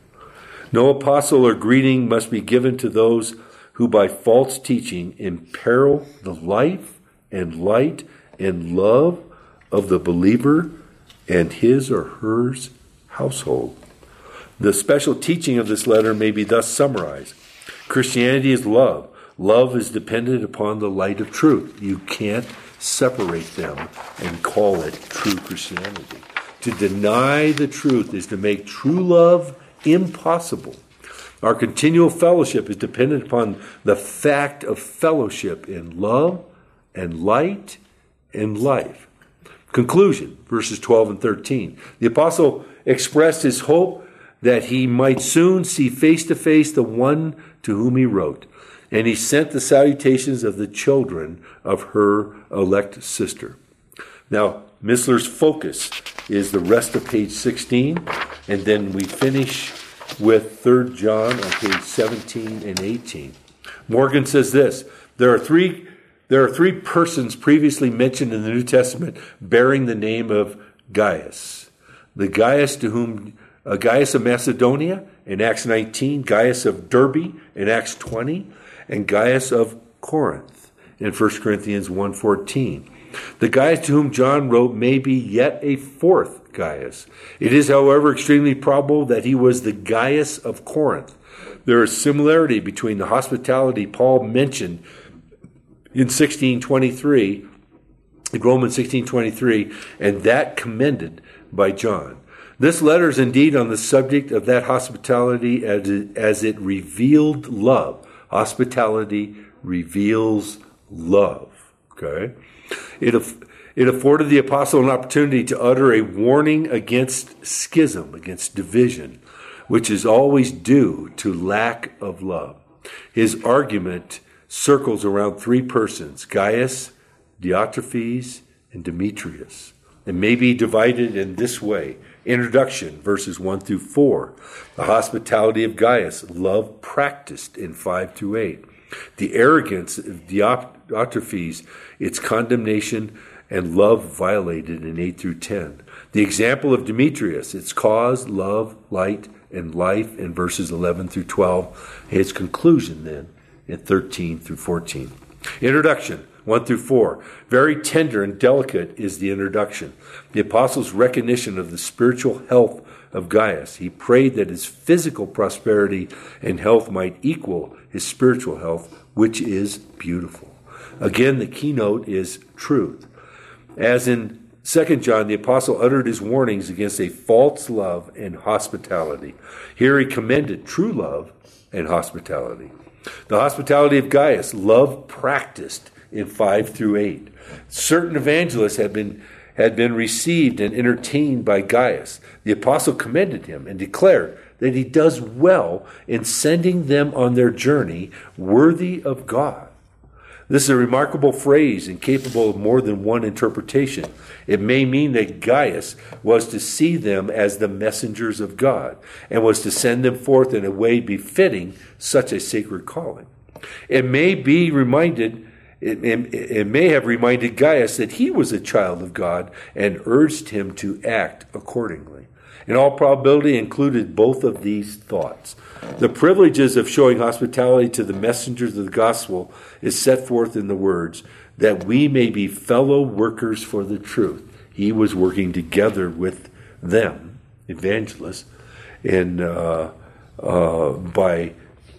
No apostle or greeting must be given to those who by false teaching imperil the life and light and love of the believer and his or hers household. The special teaching of this letter may be thus summarized. Christianity is love. Love is dependent upon the light of truth. You can't separate them and call it true Christianity. To deny the truth is to make true love impossible. Our continual fellowship is dependent upon the fact of fellowship in love and light and life. Conclusion, verses twelve and thirteen. The apostle expressed his hope that he might soon see face to face the one to whom he wrote. And he sent the salutations of the children of her elect sister. Now, Missler's focus is the rest of page sixteen, and then we finish with Third John on page seventeen and eighteen. Morgan says this: there are three there are three persons previously mentioned in the New Testament bearing the name of Gaius. The Gaius to whom uh, Gaius of Macedonia in Acts nineteen, Gaius of Derbe in Acts twenty, and Gaius of Corinth in First Corinthians one fourteen. The Gaius to whom John wrote may be yet a fourth Gaius. It is, however, extremely probable that he was the Gaius of Corinth. There is similarity between the hospitality Paul mentioned in sixteen twenty-three, in Romans sixteen twenty-three, and that commended by John. This letter is indeed on the subject of that hospitality as it, as it revealed love. Hospitality reveals love. Okay? It, it afforded the apostle an opportunity to utter a warning against schism, against division, which is always due to lack of love. His argument circles around three persons, Gaius, Diotrephes, and Demetrius. It may be divided in this way. Introduction, verses one through four. The hospitality of Gaius, love practiced in five through eight. The arrogance of Diotrephes, its condemnation and love violated in eight through ten. The example of Demetrius, its cause, love, light, and life in verses eleven through twelve. Its conclusion then in thirteen through fourteen. Introduction, one through four. Very tender and delicate is the introduction. The apostle's recognition of the spiritual health of Gaius. He prayed that his physical prosperity and health might equal his spiritual health, which is beautiful. Again, the keynote is truth. As in Second John, the apostle uttered his warnings against a false love and hospitality. Here he commended true love and hospitality. The hospitality of Gaius, love practiced in five through eight. Certain evangelists had been had been received and entertained by Gaius. The apostle commended him and declared that he does well in sending them on their journey worthy of God. This is a remarkable phrase and capable of more than one interpretation. It may mean that Gaius was to see them as the messengers of God and was to send them forth in a way befitting such a sacred calling. It may be reminded, it, it, it may have reminded Gaius that he was a child of God and urged him to act accordingly. In all probability, included both of these thoughts. The privileges of showing hospitality to the messengers of the gospel is set forth in the words, that we may be fellow workers for the truth. He was working together with them, evangelists, and uh, uh, by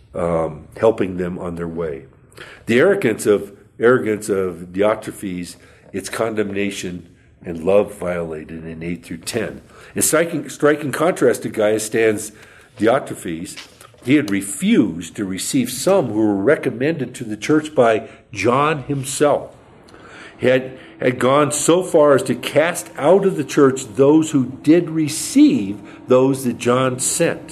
um, helping them on their way. The arrogance of arrogance of Diotrephes, its condemnation and love violated in eight through ten. In striking, striking contrast to Gaius stands Diotrephes. He had refused to receive some who were recommended to the church by John himself. He had, had gone so far as to cast out of the church those who did receive those that John sent.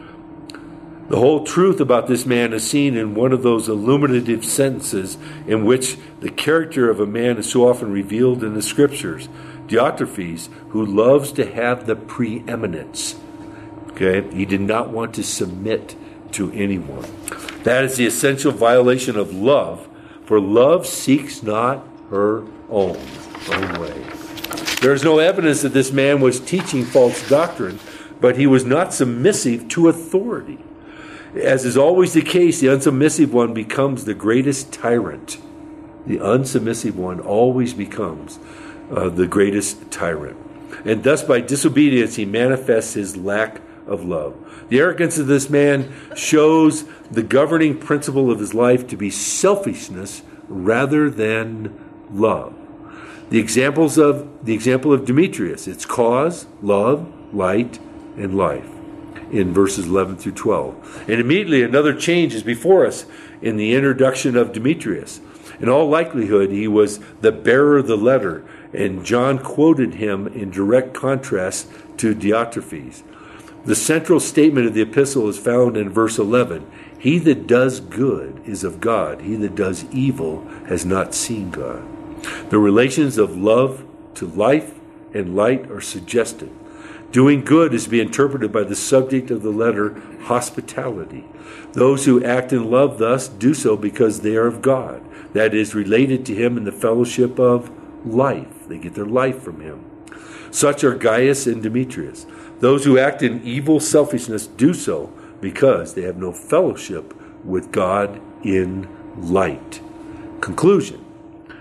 The whole truth about this man is seen in one of those illuminative sentences in which the character of a man is so often revealed in the scriptures. Diotrephes, who loves to have the preeminence. Okay, he did not want to submit to anyone. That is the essential violation of love, for love seeks not her own, own way. There is no evidence that this man was teaching false doctrine, but he was not submissive to authority. As is always the case, the unsubmissive one becomes the greatest tyrant. The unsubmissive one always becomes uh, the greatest tyrant. And thus by disobedience he manifests his lack of love. The arrogance of this man shows the governing principle of his life to be selfishness rather than love. The examples of the example of Demetrius, its cause, love, light, and life, in verses eleven through twelve. And immediately another change is before us in the introduction of Demetrius. In all likelihood, he was the bearer of the letter, and John quoted him in direct contrast to Diotrephes. The central statement of the epistle is found in verse eleven. He that does good is of God. He that does evil has not seen God. The relations of love to life and light are suggested. Doing good is to be interpreted by the subject of the letter, hospitality. Those who act in love thus do so because they are of God. That is, related to him in the fellowship of life. They get their life from him. Such are Gaius and Demetrius. Those who act in evil selfishness do so because they have no fellowship with God in light. Conclusion.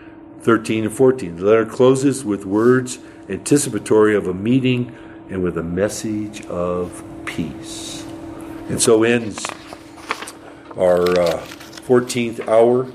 thirteen and fourteen. The letter closes with words anticipatory of a meeting and with a message of peace. And so ends our uh, fourteenth hour.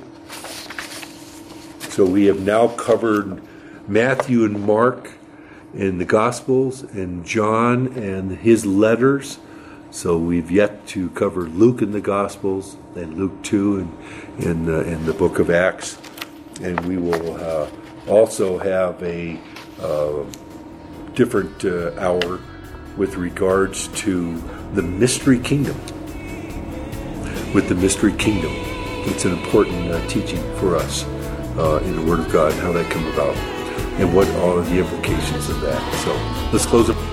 So we have now covered Matthew and Mark in the Gospels, and John and his letters. So we've yet to cover Luke in the Gospels, and Luke two and in, uh, in the book of Acts. And we will uh, also have a uh, different uh, hour with regards to the mystery kingdom. With the mystery kingdom. It's an important uh, teaching for us uh, in the Word of God, how that come about, and what are the implications of that. So let's close up.